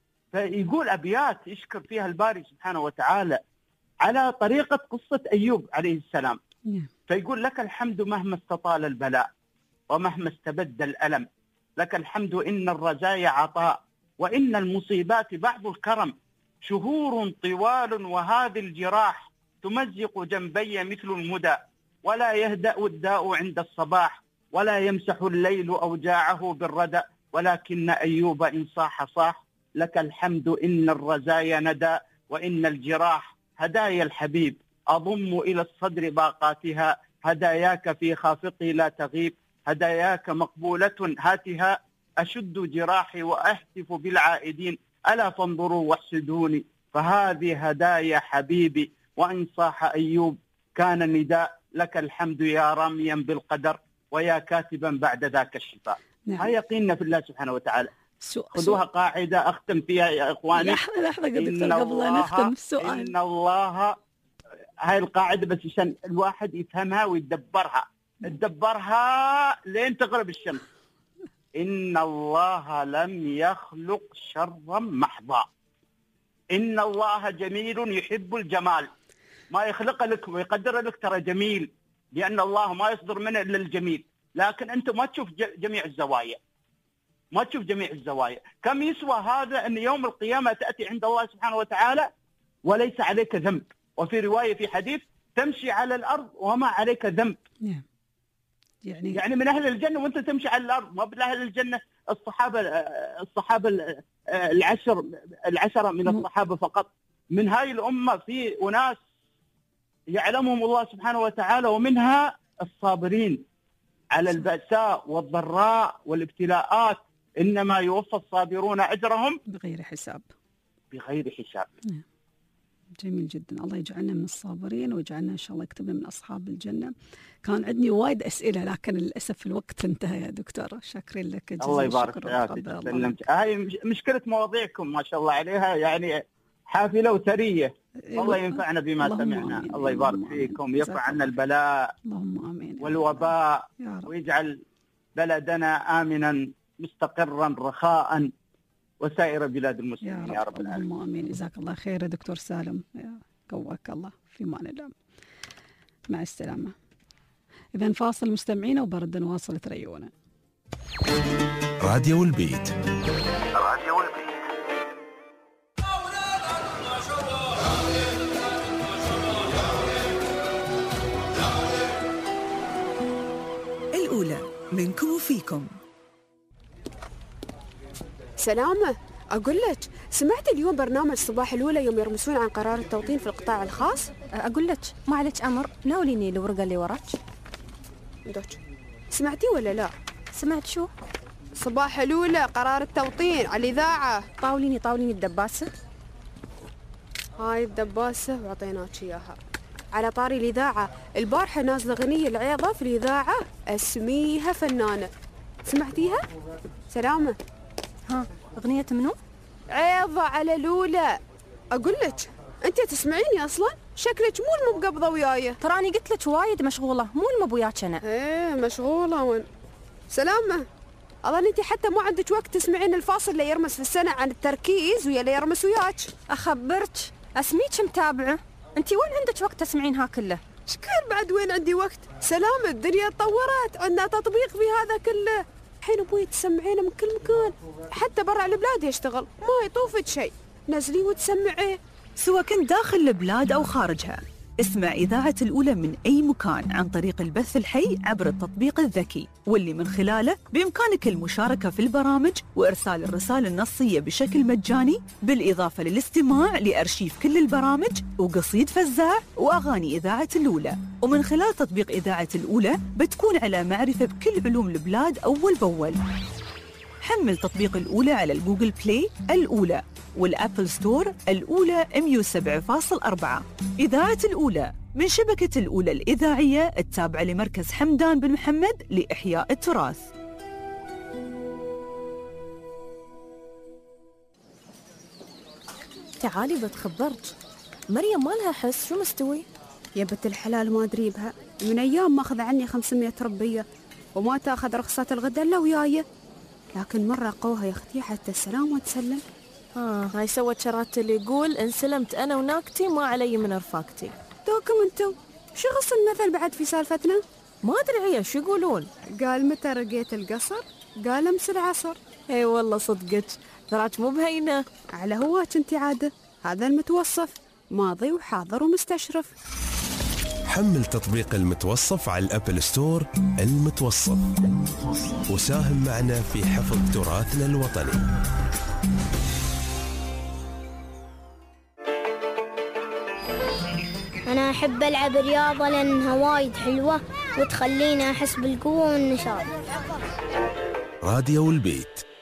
فيقول أبيات يشكر فيها الباري سبحانه وتعالى على طريقة قصة أيوب عليه السلام. فيقول لك الحمد مهما استطال البلاء ومهما استبد الألم، لك الحمد إن الرزايا عطاء وإن المصيبات بعض الكرم، شهور طوال وهذه الجراح تمزق جنبي مثل المدى، ولا يهدأ الداء عند الصباح ولا يمسح الليل أوجاعه بالردى، ولكن أيوب إن صاح صاح، لك الحمد إن الرزايا ندى وإن الجراح هدايا الحبيب، أضم إلى الصدر باقاتها، هداياك في خافقي لا تغيب، هداياك مقبولة هاتها، أشد جراحي وأهتف بالعائدين، ألا فانظروا واحسدوني، فهذه هدايا حبيبي، وإن صاح أيوب كان نداء، لك الحمد يا راميا بالقدر ويا كاتبا بعد ذاك الشفاء. نعم. هاي يقيننا في الله سبحانه وتعالى. خذوها قاعدة أختم فيها يا إخواني. لحظة لحظة دكتور قبل لا نختم السؤال. إن الله هاي القاعدة بس عشان الواحد يفهمها ويتدبرها، تدبرها لين تغرب الشمس. إن الله لم يخلق شرا محضا، إن الله جميل يحب الجمال. ما يخلق لك ويقدر لك ترى جميل، لأن الله ما يصدر منه إلا الجميل. لكن أنت ما تشوف جميع الزوايا، ما تشوف جميع الزوايا. كم يسوى هذا أن يوم القيامة تأتي عند الله سبحانه وتعالى وليس عليك ذنب، وفي رواية في حديث تمشي على الأرض وما عليك ذنب. نعم. يعني يعني من أهل الجنة وأنت تمشي على الأرض. ما بالأهل الجنة الصحابة الصحابة العشر العشرة من الصحابة فقط. من هاي الأمة في أناس يعلمهم الله سبحانه وتعالى، ومنها الصابرين على البأساء والضراء والابتلاءات. إنما يوفى الصابرون أجرهم بغير حساب. بغير حساب. نعم. جميل جدا. الله يجعلنا من الصابرين ويجعلنا إن شاء الله يكتبنا من أصحاب الجنة. كان عندي وايد أسئلة لكن للأسف الوقت انتهى يا دكتور. شاكرين لك جزيلا. الله يبارك فيك. هاي مشكلة مواضيعكم ما شاء الله عليها، يعني حافلة وثرية. الله ينفعنا بما سمعنا. الله يبارك فيكم، يرفع عنا البلاء اللهم آمين والوباء، ويجعل بلدنا آمنا مستقرا رخاء وسائر بلاد المسلمين يا رب العالمين. اللهم آمين. جزاك الله خير يا دكتور سالم، قواك الله. في امان الله. مع السلامة. إذا فاصل مستمعينا وبرد نواصل تريونا. راديو البيت. راديو البيت. الأولى منكم وفيكم. سلامة، أقول لك سمعت اليوم برنامج صباح الأولى يوم يرمسون عن قرار التوطين في القطاع الخاص؟ أقول لك ما عليك أمر، ناوليني الورقة اللي وراك. دوك سمعتي ولا لا؟ سمعت شو؟ صباح الأولى قرار التوطين على الإذاعة. طاوليني طاوليني الدباسة. هاي الدباسة وعطيناك إياها. على طاري الإذاعة، البارحة نازلة غنية العيضة في الإذاعة اسميها فنانة، سمعتيها؟ سلامة. ها أغنية منو؟ عيضة على الأولى. أقول لك أنت تسمعيني أصلا؟ شكلك مو المقبضة وياي. تراني قلت لك وايد مشغولة، مو المبوياك أنا. إيه مشغولة وين؟ سلامة، أظن أنت حتى مو عندك وقت تسمعين الفاصل اللي يرمس في السنة عن التركيز ويا اللي يرمس وياك. أخبرك اسميك متابعة، أنت وين عندك وقت تسمعينها كله؟ شكر بعد وين عندي وقت؟ سلامة، الدنيا تطورت، عندنا تطبيق في هذا كله. الحين ابوي تسمعينه من كل مكان، حتى برا البلاد يشتغل، ما يطوفك شيء، نزلي وتسمعيه. سواء كنت داخل البلاد أو خارجها، اسمع إذاعة الأولى من أي مكان عن طريق البث الحي عبر التطبيق الذكي، واللي من خلاله بإمكانك المشاركة في البرامج وإرسال الرسائل النصية بشكل مجاني، بالإضافة للاستماع لأرشيف كل البرامج وقصيد فزاع وأغاني إذاعة الأولى. ومن خلال تطبيق إذاعة الأولى بتكون على معرفة بكل علوم البلاد أول بأول. حمل تطبيق الأولى على الجوجل بلاي الأولى والأبل ستور الأولى مية وسبعة فاصلة أربعة. إذاعة الأولى من شبكة الأولى الإذاعية التابعة لمركز حمدان بن محمد لإحياء التراث. تعالي بتخبرك، مريم ما لها حس، شو مستوي؟ يا بنت الحلال ما أدري بها، من أيام ما أخذ عني خمسمية ربية وما تأخذ رخصة الغدا إلا وياي، لكن مرة قوها يا أختي حتى السلام وتسلم. ها هاي سوت شرات اللي يقول إن سلمت أنا وناكتي ما علي من رفاقتي. دوكم انتو شو غص المثل بعد في سالفتنا؟ ما أدري هي شو يقولون. قال متى رقيت القصر؟ قال امس العصر. اي والله صدقك، ذراك مو بهينة. على هواك انتي عادة، هذا المتوصف ماضي وحاضر ومستشرف. حمل تطبيق المتوصف على الأبل ستور. المتوصف، وساهم معنا في حفظ تراثنا الوطني. أنا أحب ألعب رياضة لأنها وايد حلوة وتخليني أحس بالقوة والنشاط. راديو البيت.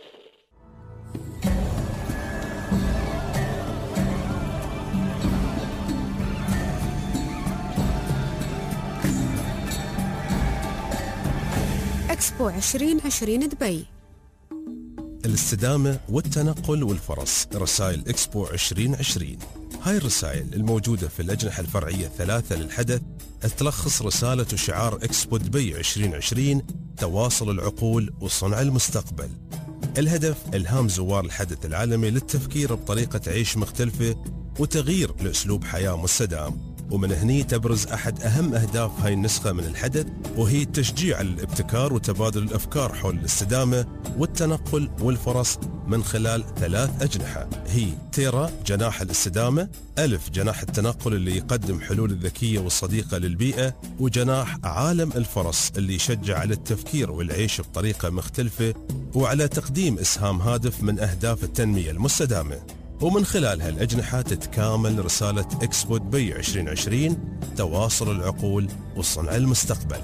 إكسبو عشرين عشرين دبي. الاستدامة والتنقل والفرص، رسائل إكسبو عشرين عشرين. هاي الرسائل الموجودة في الأجنحة الفرعية الثلاثة للحدث تلخص رسالة وشعار إكسبو دبي عشرين عشرين تواصل العقول وصنع المستقبل. الهدف إلهام زوار الحدث العالمي للتفكير بطريقة عيش مختلفة وتغيير لأسلوب حياة مستدام. ومن هني تبرز أحد أهم أهداف هاي النسخة من الحدث، وهي التشجيع على الابتكار وتبادل الأفكار حول الاستدامة والتنقل والفرص من خلال ثلاث أجنحة، هي تيرا جناح الاستدامة، ألف جناح التنقل اللي يقدم حلول الذكية والصديقة للبيئة، وجناح عالم الفرص اللي يشجع على التفكير والعيش بطريقة مختلفة وعلى تقديم إسهام هادف من أهداف التنمية المستدامة. ومن خلال هالأجنحة تتكامل رسالة إكسبو دبي عشرين عشرين تواصل العقول وصنع المستقبل.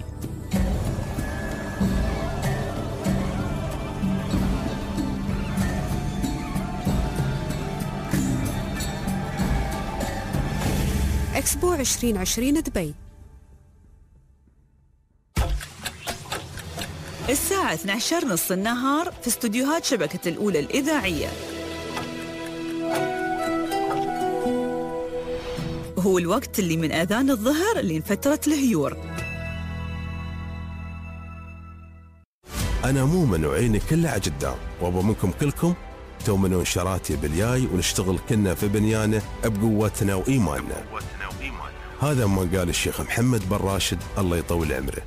إكسبو عشرين عشرين دبي. الساعة اثني عشر نص النهار في استوديوهات شبكة الأولى الإذاعية. هو الوقت اللي من أذان الظهر لين فترة الهيور. أنا مؤمن وعيني كلها قدام، وأبو منكم كلكم تؤمنون شراتي بالياي ونشتغل كنا في بنيانه بقوتنا وإيماننا. هذا ما قال الشيخ محمد بن راشد الله يطول عمره.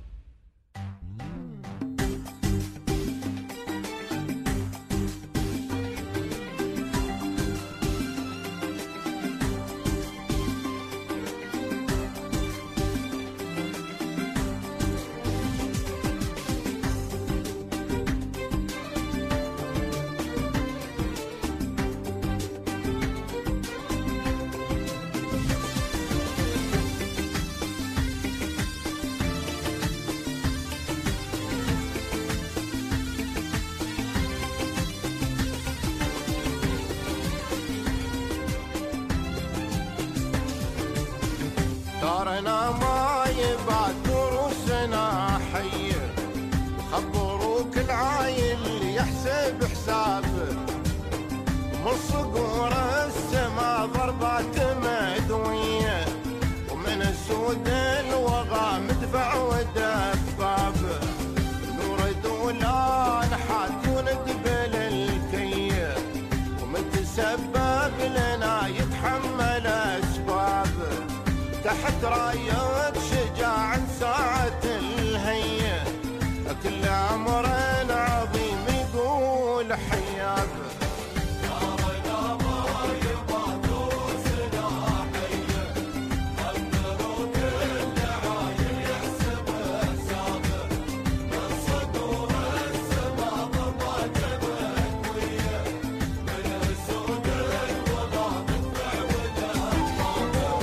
دارنا ما يبعد دروسنا حيه، خبروك العايل يحسب حسابه، من صقور السما ضربات مدويه، ومن السود الوغى مدفع ودبابه، نورد ولا نحات وندبل الكيه، ومن تسبب لنا يتحمل اسبابه، تحت راية شجاع ساعة الهية، كل أمر عظيم يقول حيابه. دارنا ما يبعد دروسنا حية، خبروك العايل يحسب حسابه، من صدور السما ضربات مدوية، من السود الوغى مدفع ودبابه.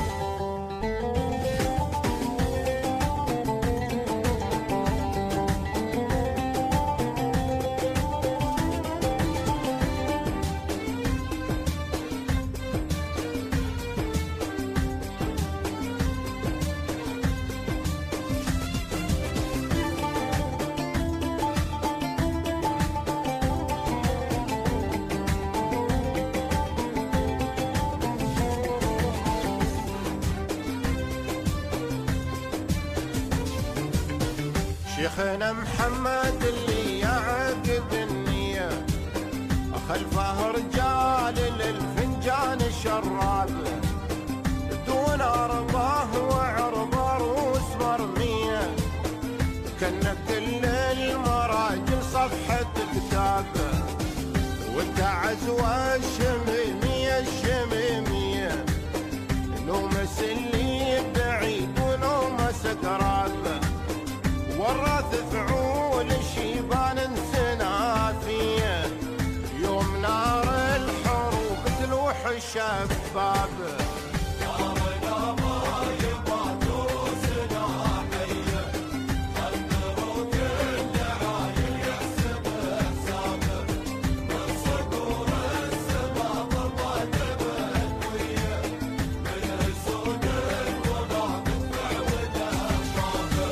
شيخنا محمد اللي يعقد النية، خلفه رجال للفنجان شرابه، دون أرضاه وعرض روس مرمية، كان كل المراجل صفحة كتابه، والتعز والشميمية الشميمية، نومس اللي بعيد ونومس قرابه، وراث فعول الشيبان انسنافية، يوم نار الحروب تلوح الشباب. دارنا ما يبعد دروسنا حية، خبروك العايل يحسب حسابه، من صقور السما ضربات مدوية، من السود الوغى مدفع ودبابه.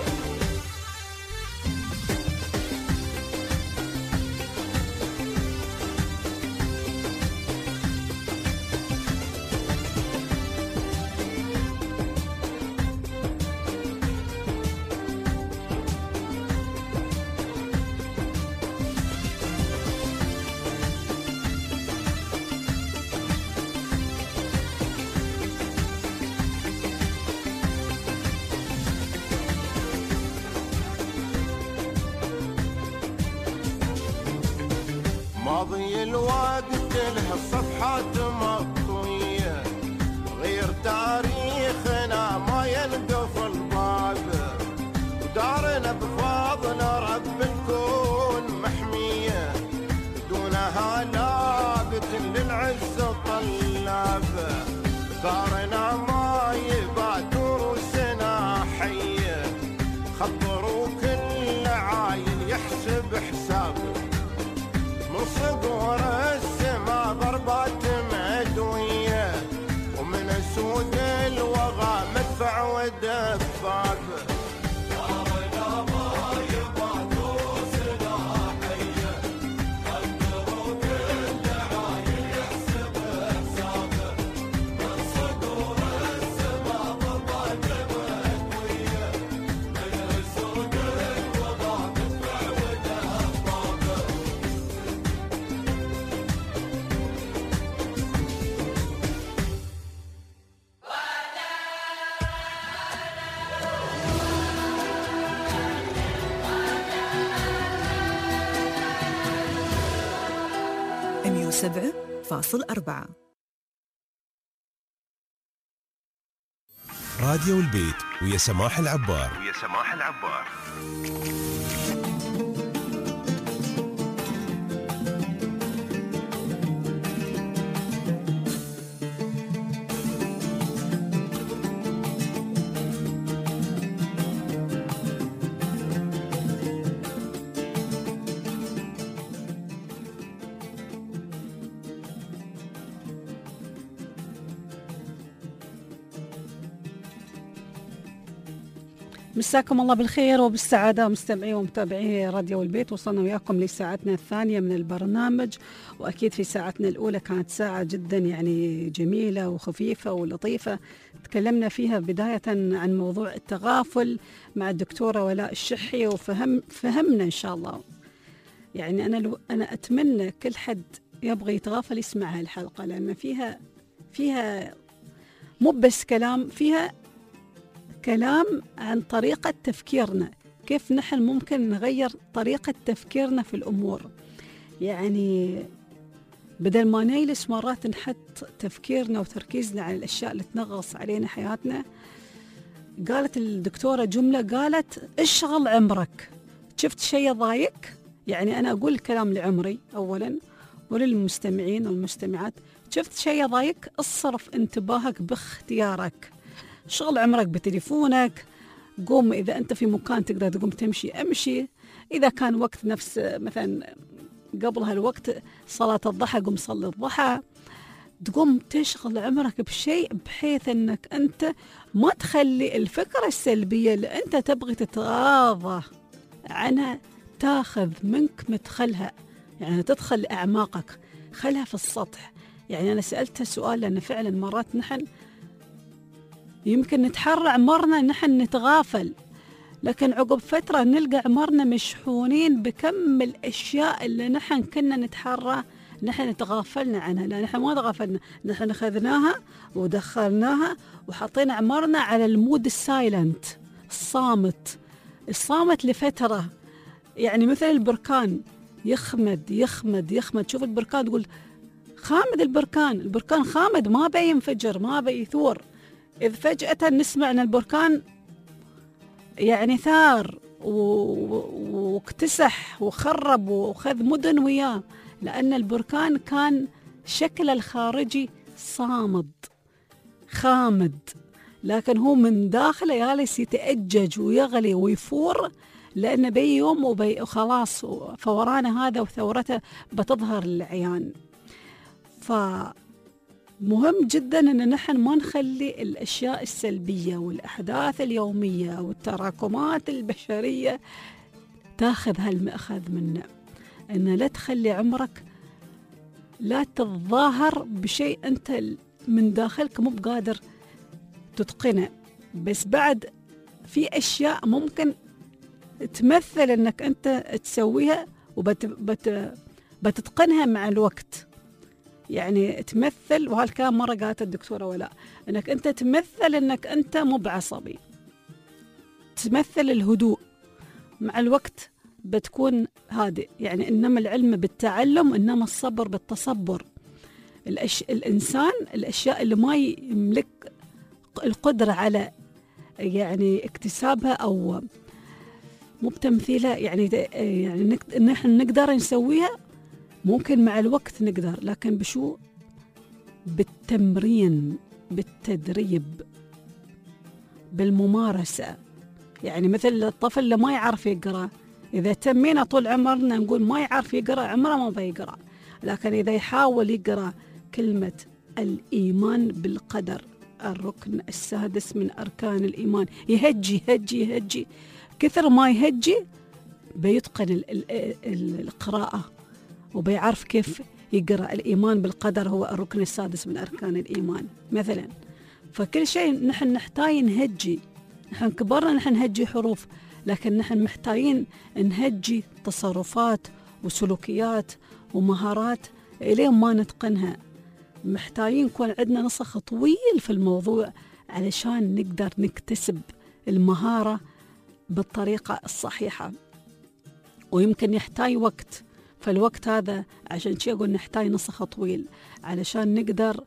ماضي الوقت له صفحات مطوية، غير تاريخنا ما ينقف الباب، ودارنا بفضل رب الكون محمية، دونها لاقت للعز طلاب، ثارنا ما يبعد دروسنا حية، خبروا كل عايل يحسب حسابه، من صقور السما ضربات مدوية، ومن اسود الوغى مدفع ودفاب، ثارنا ما يبعد دروسنا حية، خبروا كل عايل يحسب حسابه، من صقور السما ضربات مدوية، من اسود الوغى مدفع ودفاب. مية وسبعة فاصل أربعة. راديو البيت ويا سماح العبار. ويا سماح العبار. مساكم الله بالخير وبالسعادة مستمعي ومتابعي راديو البيت. وصلنا وياكم لساعتنا الثانية من البرنامج، وأكيد في ساعتنا الأولى كانت ساعة جدا يعني جميلة وخفيفة ولطيفة، تكلمنا فيها بداية عن موضوع التغافل مع الدكتورة ولاء الشحي، وفهم فهمنا إن شاء الله. يعني أنا لو أنا أتمنى كل حد يبغى يتغافل يسمع هالحلقة، لأن فيها فيها مو بس كلام، فيها كلام عن طريقة تفكيرنا، كيف نحن ممكن نغير طريقة تفكيرنا في الأمور. يعني بدل ما نجلس مرات نحط تفكيرنا وتركيزنا على الأشياء اللي تنغص علينا حياتنا. قالت الدكتورة جملة، قالت اشغل عمرك. شفت شيء ضايق؟ يعني أنا أقول الكلام لعمري أولا وللمستمعين والمستمعات، شفت شيء ضايق اصرف انتباهك باختيارك، شغل عمرك بتليفونك، قوم إذا أنت في مكان تقدر تقوم تمشي أمشي، إذا كان وقت نفس مثلا قبل هالوقت صلاة الضحى قوم صلي الضحى، تقوم تشغل عمرك بشيء بحيث أنك أنت ما تخلي الفكرة السلبية اللي أنت تبغي تتغاضى عنها تاخذ منك مدخلها، يعني تدخل لأعماقك، خلها في السطح. يعني أنا سألتها سؤال لأن فعلا مرات نحن يمكن نتحرى عمرنا نحن نتغافل، لكن عقب فترة نلقى عمرنا مشحونين بكم الأشياء اللي نحن كنا نتحرى نحن تغافلنا عنها. لا، نحن ما تغافلنا، نحن أخذناها ودخلناها وحطينا عمرنا على المود السايلنت، الصامت الصامت لفترة. يعني مثل البركان يخمد يخمد يخمد، شوف البركان تقول خامد، البركان البركان خامد ما بينفجر ما بيثور، إذ فجأة نسمع أن البركان يعني ثار واكتسح وخرب وخذ مدن وياه، لأن البركان كان شكله الخارجي صامد خامد، لكن هو من داخله يالس يتأجج ويغلي ويفور، لأن بي يوم وبي وخلاص فورانه هذا وثورته بتظهر للعيان. فمهم جدا أن نحن ما نخلي الأشياء السلبية والأحداث اليومية والتراكمات البشرية تاخذ هالمأخذ منا، أن لا تخلي عمرك لا تتظاهر بشيء أنت من داخلك مو بقادر تتقنه، بس بعد في أشياء ممكن تمثل أنك أنت تسويها وبتتقنها مع الوقت. يعني تمثل، وهالكلام مرة قالت الدكتورة ولاء، أنك أنت تمثل أنك أنت مو بعصبي، تمثل الهدوء، مع الوقت بتكون هذه يعني، إنما العلم بالتعلم، إنما الصبر بالتصبر. الأش... الإنسان الأشياء اللي ما يملك القدرة على يعني اكتسابها أو مو بتمثيلها، يعني يعني نك... نحن نقدر نسويها، ممكن مع الوقت نقدر، لكن بشو؟ بالتمرين، بالتدريب، بالممارسة. يعني مثل الطفل اللي ما يعرف يقرأ، إذا تمينا طول عمرنا نقول ما يعرف يقرأ، عمره ما بيقرأ. لكن إذا يحاول يقرأ كلمة الإيمان بالقدر، الركن السادس من أركان الإيمان، يهجي يهجي يهجي، كثر ما يهجي بيتقن ال ال ال القراءة، وبيعرف كيف يقرأ. الإيمان بالقدر هو الركن السادس من أركان الإيمان مثلا. فكل شيء نحن نحتاج نهجي، نحن كبرنا نحن نهجي حروف، لكن نحن محتاجين نهجي تصرفات وسلوكيات ومهارات إلين ما نتقنها. محتاجين يكون عندنا نسخ طويل في الموضوع علشان نقدر نكتسب المهارة بالطريقة الصحيحة، ويمكن يحتاج وقت. فالوقت هذا عشان شيء أقول نحتاج نسخ طويل علشان نقدر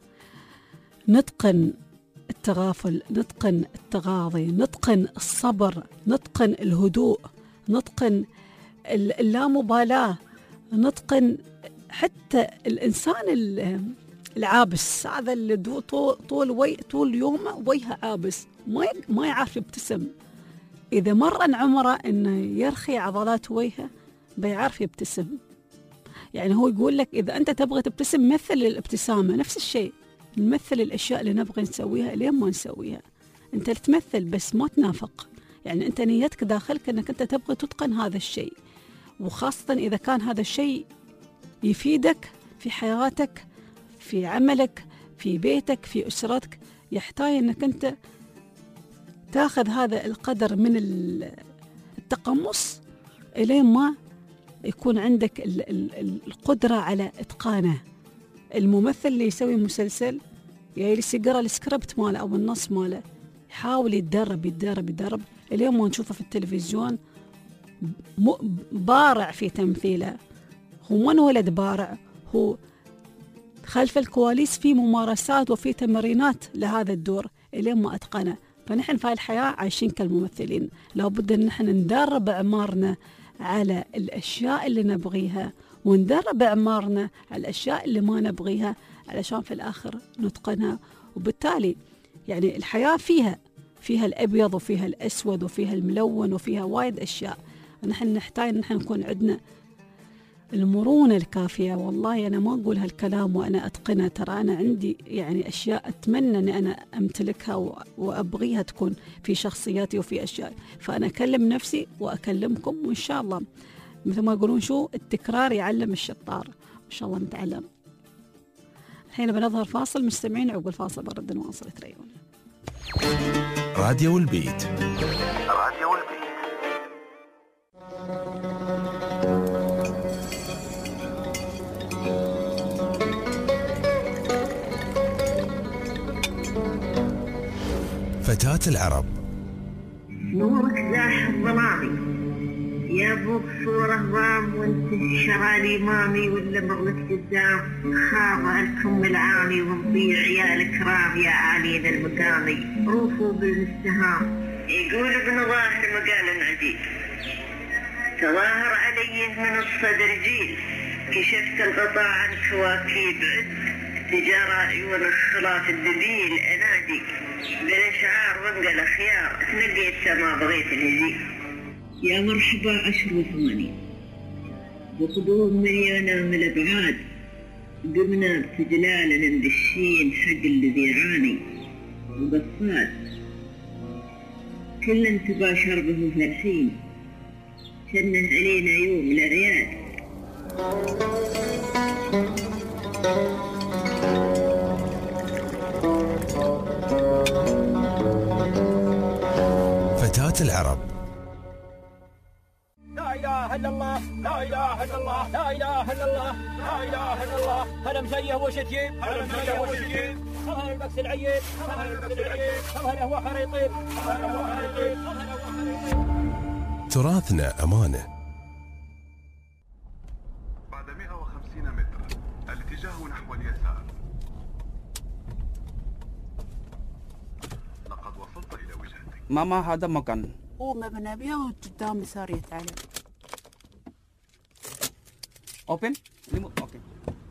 نتقن التغافل، نتقن التغاضي، نتقن الصبر، نتقن الهدوء، نتقن اللامبالاة، نتقن حتى الإنسان العابس، هذا اللي طول طول وي طول يومه وجهه عابس، ما ما يعرف يبتسم. إذا مر عمره إنه يرخي عضلات وجهه بيعرف يبتسم. يعني هو يقول لك إذا أنت تبغى تبتسم مثل الابتسامة، نفس الشيء نمثل الأشياء اللي نبغى نسويها لين ما نسويها. أنت تمثل بس ما تنافق، يعني أنت نيتك داخلك أنك أنت تبغى تتقن هذا الشيء، وخاصة إذا كان هذا الشيء يفيدك في حياتك، في عملك، في بيتك، في أسرتك. يحتاج أنك أنت تاخذ هذا القدر من التقمص إلين ما يكون عندك القدرة على إتقانه. الممثل اللي يسوي مسلسل يجلس يقرأ السكريبت ماله أو النص ماله، يحاول يتدرب يتدرب يتدرب اليوم ما نشوفه في التلفزيون بارع في تمثيله. هو ما ولد بارع، هو خلف الكواليس في ممارسات وفي تمرينات لهذا الدور الين ما أتقنه. فنحن في الحياة عايشين كالممثلين، لابد أن نحن ندرب أعمارنا على الأشياء اللي نبغيها، وندرب أعمارنا على الأشياء اللي ما نبغيها، علشان في الآخر نتقنها. وبالتالي يعني الحياة فيها فيها الأبيض وفيها الأسود وفيها الملون وفيها وايد أشياء. نحن نحتاج نحن نكون عندنا المرونة الكافية. والله أنا ما أقول هالكلام وأنا أتقنها، ترى أنا عندي يعني أشياء أتمنى أن أنا أمتلكها وأبغيها تكون في شخصياتي وفي أشياء. فأنا أكلم نفسي وأكلمكم، وإن شاء الله مثل ما يقولون شو التكرار يعلم الشطار، إن شاء الله نتعلم. الحين بنظهر فاصل، مستمعين عقب الفاصل برد نواصل. تريون راديو البيت. راديو البيت. فتاة العرب. نورك زاح ظلامي يا ابوك صورة ضام، وانت الشرالي مامي ولا مغلق قدام، خاضع الكم العامي ونضيع عيال كرام يا عالي ذا المقامي روفوا بالمستهام. يقول ابن ظاهر مقال عجيب، تظاهر علي من الصدر جيل، كشفت الغطاء عن كواكيب عد، تجارة عيون الخلاف الدبيل انادي، بالاشعار وانقل خيار تنقيت سما بغيت الهزيل. يا مرحبا عشر وثمانين وقدوم مليانة من الأبعاد، قمنا بتجلالنا ندشين حق الذي يعاني وقفات، كل انتباه شربه فرحين، شنه علينا يوم الأعياد. فتاة العرب. لا إله إلا الله، لا إله إلا الله، لا إله إلا الله، لا إله إلا الله. هلا مزيه وشتيب، هلا مزيه وشتيب، هلا البكس العيب، هلا البكس العيب، هلا هو خريطين، هلا هو خريطين. تراثنا أمانة، وجهه نحو اليسار. لقد وصلت إلى وجهتك. ماما هذا مكان. هو مبنى أبيض وقدام سارية علم. Open? اوكي.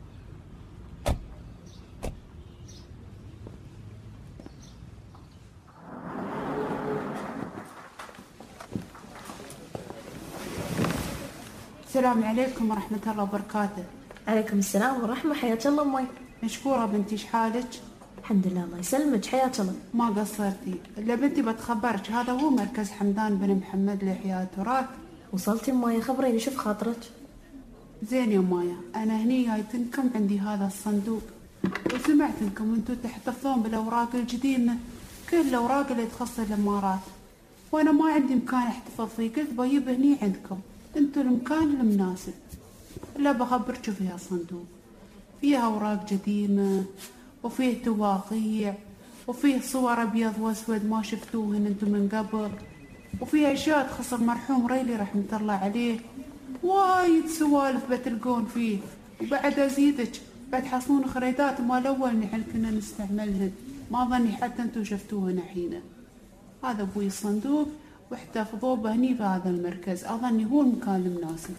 السلام عليكم ورحمة الله وبركاته. عليكم السلام ورحمة. حياك الله أمي. مشكورة بنتي، شحالك؟ الحمد لله الله يسلمك. حياك الله. ما قصرتي. إلا بنتي بتخبرك، هذا هو مركز حمدان بن محمد لإحياء التراث. وصلتي أمي؟ خبريني شوف خاطرك. زين يا مايا، أنا هني جايتنكم عندي هذا الصندوق، وسمعت انكم انتم تحتفظون بالأوراق القديمة، كل الأوراق اللي تخص الإمارات، وأنا ما عندي مكان احتفظ فيه، قلت بجيب هني عندكم، انتم المكان المناسب. إلا بخبرك فيها صندوق، فيها أوراق قديمة، وفيه تواقيع، وفيه صور أبيض وأسود ما شفتوهن انتم من قبل، وفيه أشياء تخص المرحوم ريلي رحمة الله عليه، وايد سوالف بتلقون فيه. وبعد أزيدك بتحصلون خريطات مال أول نحن كنا نستعملهن، ما ظني حتى انتم شفتوهن الحين. هذا أبوي الصندوق، واحتفظوه بهني في هذا المركز، أظني هو المكان المناسب.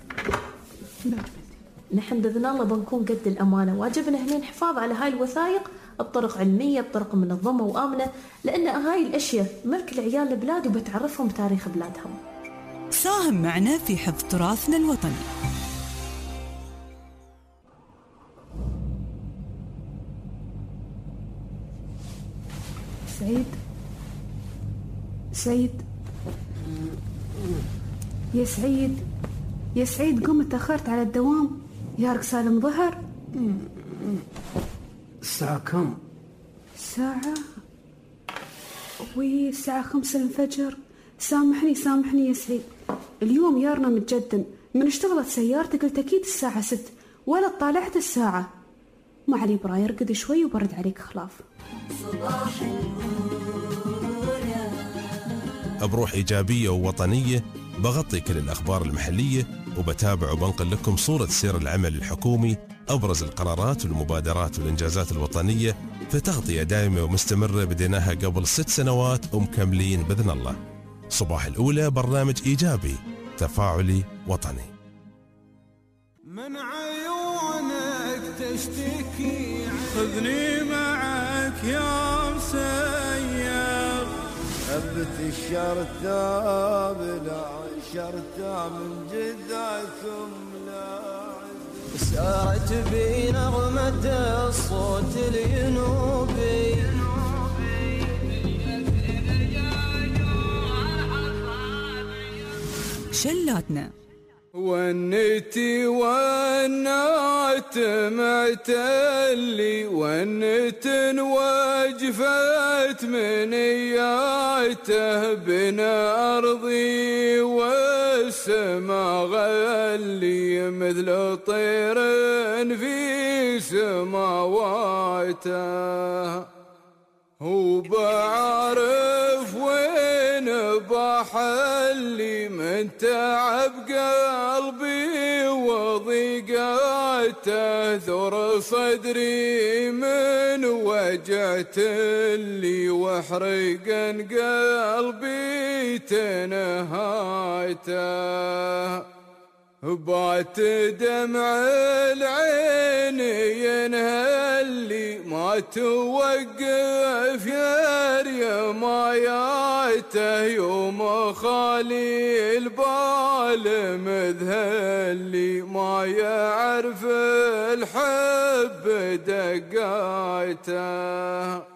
نحن بإذن الله بنكون قد الأمانة، واجبنا هنا الحفاظ على هاي الوثائق بطرق علمية، بطرق منظمة وآمنة، لأن هاي الأشياء ملك العيال البلاد وبتعرفهم تاريخ بلادهم. ساهم معنا في حفظ تراثنا الوطني. سعيد سعيد يا سعيد يا سعيد، قم تأخرت على الدوام، يارك سالم ظهر. الساعة كم؟ ساعة وي الساعة خمسة الفجر. سامحني سامحني يا سعيد، اليوم يارنا متجدم، من اشتغلت سيارتي قلت أكيد الساعة ست، ولا طالعت الساعة. ما علي براي، ارقد شوي وبرد عليك خلاف. بروح إيجابية ووطنية بغطي كل الأخبار المحلية، وبتابع وبنقل لكم صورة سير العمل الحكومي، أبرز القرارات والمبادرات والإنجازات الوطنية، في تغطية دائمة ومستمرة بديناها قبل ست سنوات ومكملين بإذن الله. صباح الأولى برنامج إيجابي تفاعلي وطني. من عيونك تشتكي، خذني معك يا مسير، ثبت الشرطة بلا شرطة من جذاكم لاعب، سارت بي نغمة الصوت الينوبي، شلاتنا ونتي ونات معتلي، ونت وجفت منياته، بنا أرضي والسما غلي، مثل طير في سماواته، هو بعرف وين بحلي، من تعب قلبي وضيقاته، ثور صدري من وجعت اللي، واحرقا قلبي تنهايته، بات دمع العين ينهلي، ما توقف يا ماياته، يوم خالي البال مذهلي، ما يعرف الحب دقايته،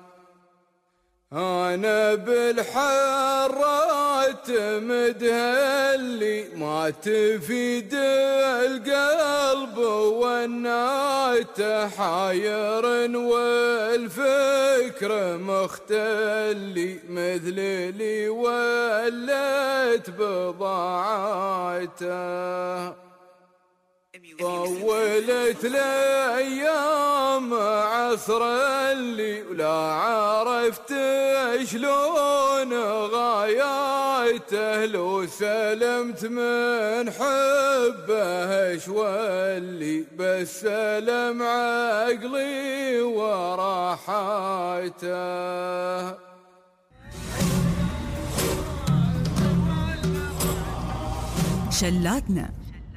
أنا بالحرات مدهلي، ما تفيد القلب والناته، حاير والفكر مختلي، مثل لي ولت بضاعته. طولت الايام عصر اللي ولا عرفت شلون غايته، لو سلمت من حبه شولي بس سلم عقلي وراحته. شلاتنا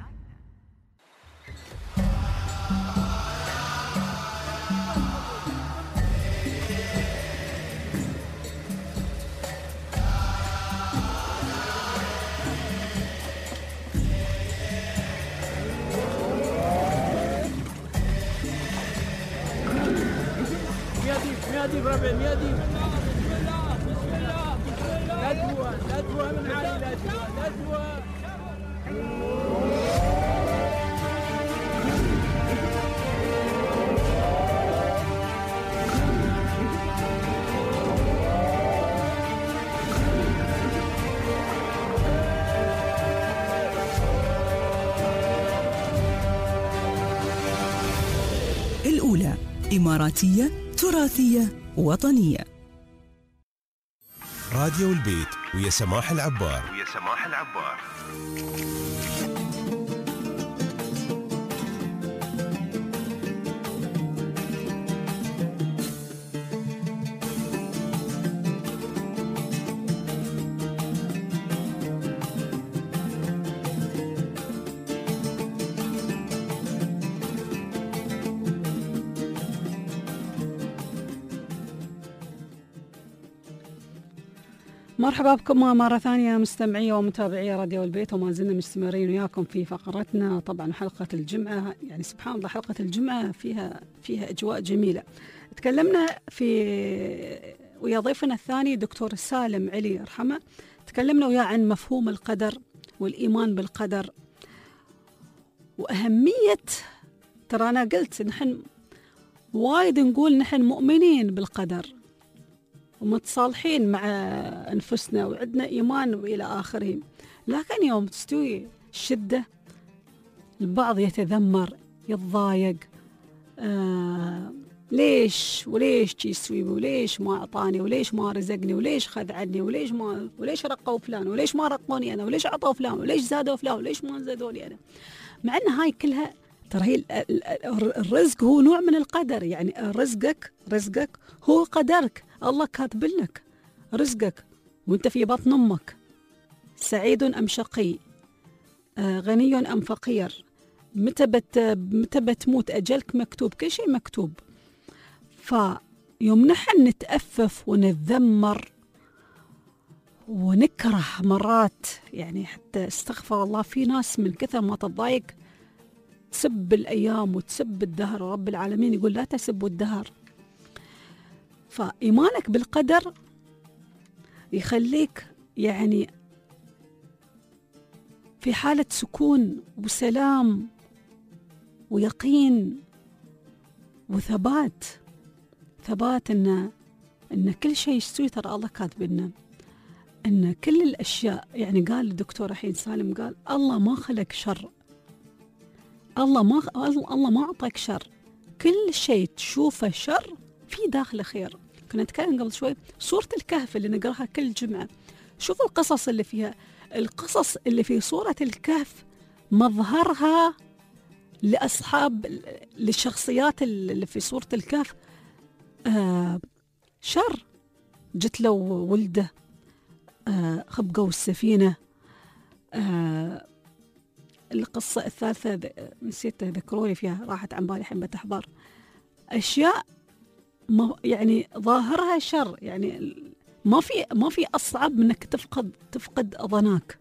ميادي بربع ميادي. بسم الله بسم الله بسم الله. ندوة ندوة من علي ندوة ندوة. الأولى إماراتية تراثية وطنية. راديو البيت ويا سماح العبار. ويا سماح العبار. مرحبا بكم مرة ثانية مستمعي ومتابعي راديو البيت، وما زلنا مستمرين وياكم في فقرتنا. طبعا حلقة الجمعة، يعني سبحان الله حلقة الجمعة فيها فيها أجواء جميلة. تكلمنا في ويا ضيفنا الثاني دكتور سالم علي يرحمه، تكلمنا وياه عن مفهوم القدر والإيمان بالقدر وأهمية. ترى أنا قلت نحن وايد نقول نحن مؤمنين بالقدر ومتصالحين مع أنفسنا وعندنا إيمان وإلى آخره، لكن يوم تستوي الشدة البعض يتذمر يتضايق. آه ليش وليش يسوي وليش ما أعطاني وليش ما رزقني وليش خذ عني وليش ما وليش رقوا فلان وليش ما رقوني أنا وليش عطوا فلان وليش زادوا فلان وليش ما زادوني أنا. مع أن هاي كلها ترى هي الرزق هو نوع من القدر، يعني رزقك رزقك هو قدرك، الله كاتب لك رزقك وانت في بطن امك، سعيد ام شقي، آه غني ام فقير، متى بت متى بتموت، اجلك مكتوب، كل شيء مكتوب. فيوم نحن نتأفف ونتذمر ونكره مرات، يعني حتى استغفر الله، في ناس من كثر ما تضايق تسب الأيام وتسب الدهر، ورب العالمين يقول لا تسبوا الدهر. فإيمانك بالقدر يخليك يعني في حالة سكون وسلام ويقين وثبات، ثبات إن إن كل شيء يستوي ترى الله كاتب لنا، إن كل الأشياء، يعني قال الدكتور الحين سالم قال الله ما خلق شر، الله ما الله ما أعطاك شر، كل شيء تشوفه شر في داخله خير. كنا نتكلم قبل شوي سورة الكهف اللي نقراها كل جمعة، شوفوا القصص اللي فيها، القصص اللي في سورة الكهف مظهرها لأصحاب للشخصيات اللي في سورة الكهف آه شر. جت له ولده آه خبقوا السفينة. آه القصة الثالثة نسيت ذكروني فيها، راحت عن بالي الحين بتحضر. أشياء ما يعني ظاهرها شر، يعني ما في ما في أصعب من إنك تفقد تفقد ضناك.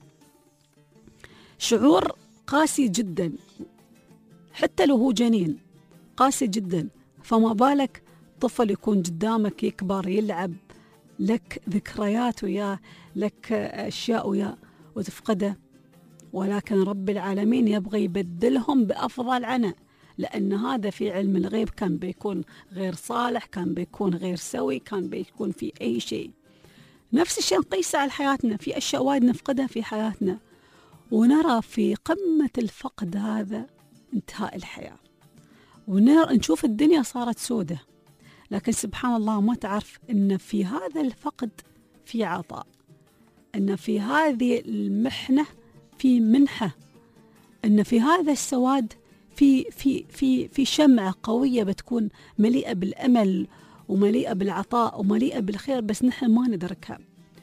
شعور قاسي جدا، حتى لو هو جنين قاسي جدا، فما بالك طفل يكون قدامك يكبر يلعب لك ذكريات وياه، لك أشياء وياه وتفقده. ولكن رب العالمين يبغى يبدلهم بأفضل عنه، لأن هذا في علم الغيب كان بيكون غير صالح، كان بيكون غير سوي، كان بيكون في أي شيء. نفس الشيء نقيسه على حياتنا، في أشياء وايد نفقدها في حياتنا ونرى في قمة الفقد هذا انتهاء الحياة، ونشوف الدنيا صارت سودة. لكن سبحان الله ما تعرف أن في هذا الفقد في عطاء، أن في هذه المحنة في منحة، أن في هذا السواد في في في في شمعة قوية بتكون مليئة بالأمل ومليئة بالعطاء ومليئة بالخير، بس نحن ما ندركها.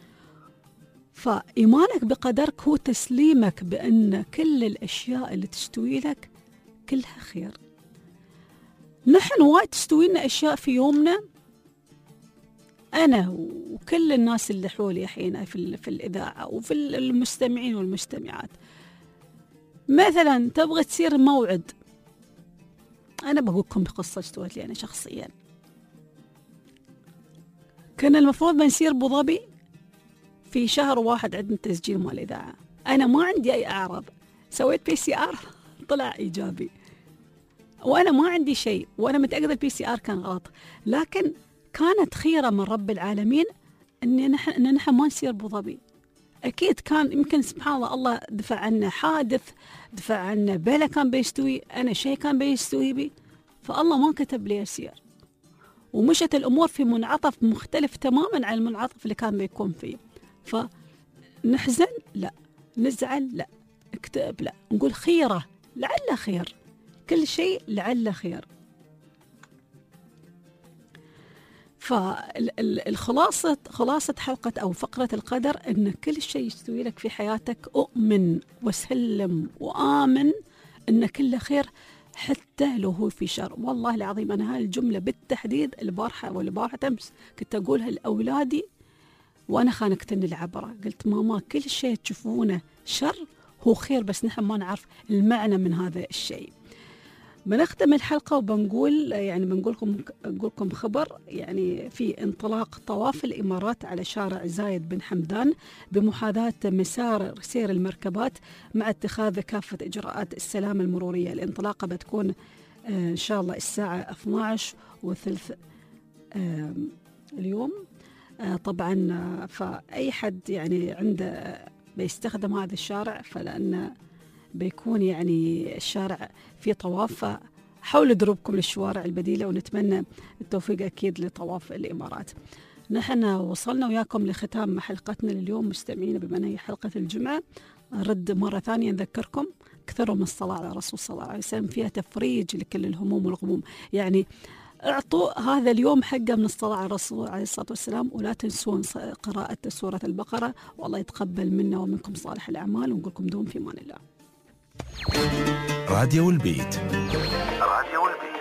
فإيمانك بقدرك هو تسليمك بأن كل الأشياء اللي تستوي لك كلها خير. نحن وايد تستوي لنا أشياء في يومنا، أنا وكل الناس اللي حولي حين في, في الإذاعة وفي المستمعين والمستمعات. مثلا تبغى تصير موعد، أنا بقولكم بقصة استوت لي أنا شخصيا. كان المفروض بنسير أبو ظبي في شهر واحد، عندنا تسجيل مال الإذاعة. أنا ما عندي أي أعراض، سويت بي سي آر طلع إيجابي، وأنا ما عندي شيء، وأنا متأكدة البي سي آر كان غلط، لكن كانت خيرة من رب العالمين إن نحن إن نحن ما نسير أبو ظبي. أكيد كان يمكن سبحان الله الله دفع عنا حادث، دفع عنا بلا كان بيستوي، أنا شيء كان بيستوي بي، فالله ما كتب لي أسير، ومشت الأمور في منعطف مختلف تماما عن المنعطف اللي كان بيكون فيه. فنحزن لا، نزعل لا، اكتئب لا، نقول خيرة لعل خير، كل شيء لعل خير. فالخلاصة خلاصة حلقة أو فقرة القدر أن كل شيء يستوي لك في حياتك أؤمن وسلم وآمن أن كل خير حتى لو هو في شر. والله العظيم أنا هاي الجملة بالتحديد البارحة والبارحة أمس كنت أقولها لأولادي وأنا خانقتني العبرة، قلت ماما كل شيء تشوفونه شر هو خير، بس نحن ما نعرف المعنى من هذا الشيء. بنختم الحلقة وبنقول يعني بنقولكم نقولكم خبر يعني في انطلاق طواف الإمارات على شارع زايد بن حمدان بمحاذاة مسار سير المركبات مع اتخاذ كافة إجراءات السلامة المرورية. الانطلاقة بتكون إن شاء الله الساعة اثنتي عشرة وثلث اليوم. طبعا فأي حد يعني عنده بيستخدم هذا الشارع، فلأن بيكون يعني الشارع في طواف، حاولوا دروبكم للشوارع البديلة، ونتمنى التوفيق أكيد لطواف الإمارات. نحن وصلنا وياكم لختام حلقتنا لليوم مستمعين، بما أنها حلقة الجمعة. نرد مرة ثانية نذكركم كثروا من الصلاة على الرسول صلى الله عليه وسلم، فيها تفريج لكل الهموم والغموم. يعني اعطوا هذا اليوم حقه من الصلاة على الرسول عليه الصلاة والسلام، ولا تنسون قراءة سورة البقرة، والله يتقبل منا ومنكم صالح الأعمال، ونقولكم دوم في أمان الله. راديو البيت. راديو البيت.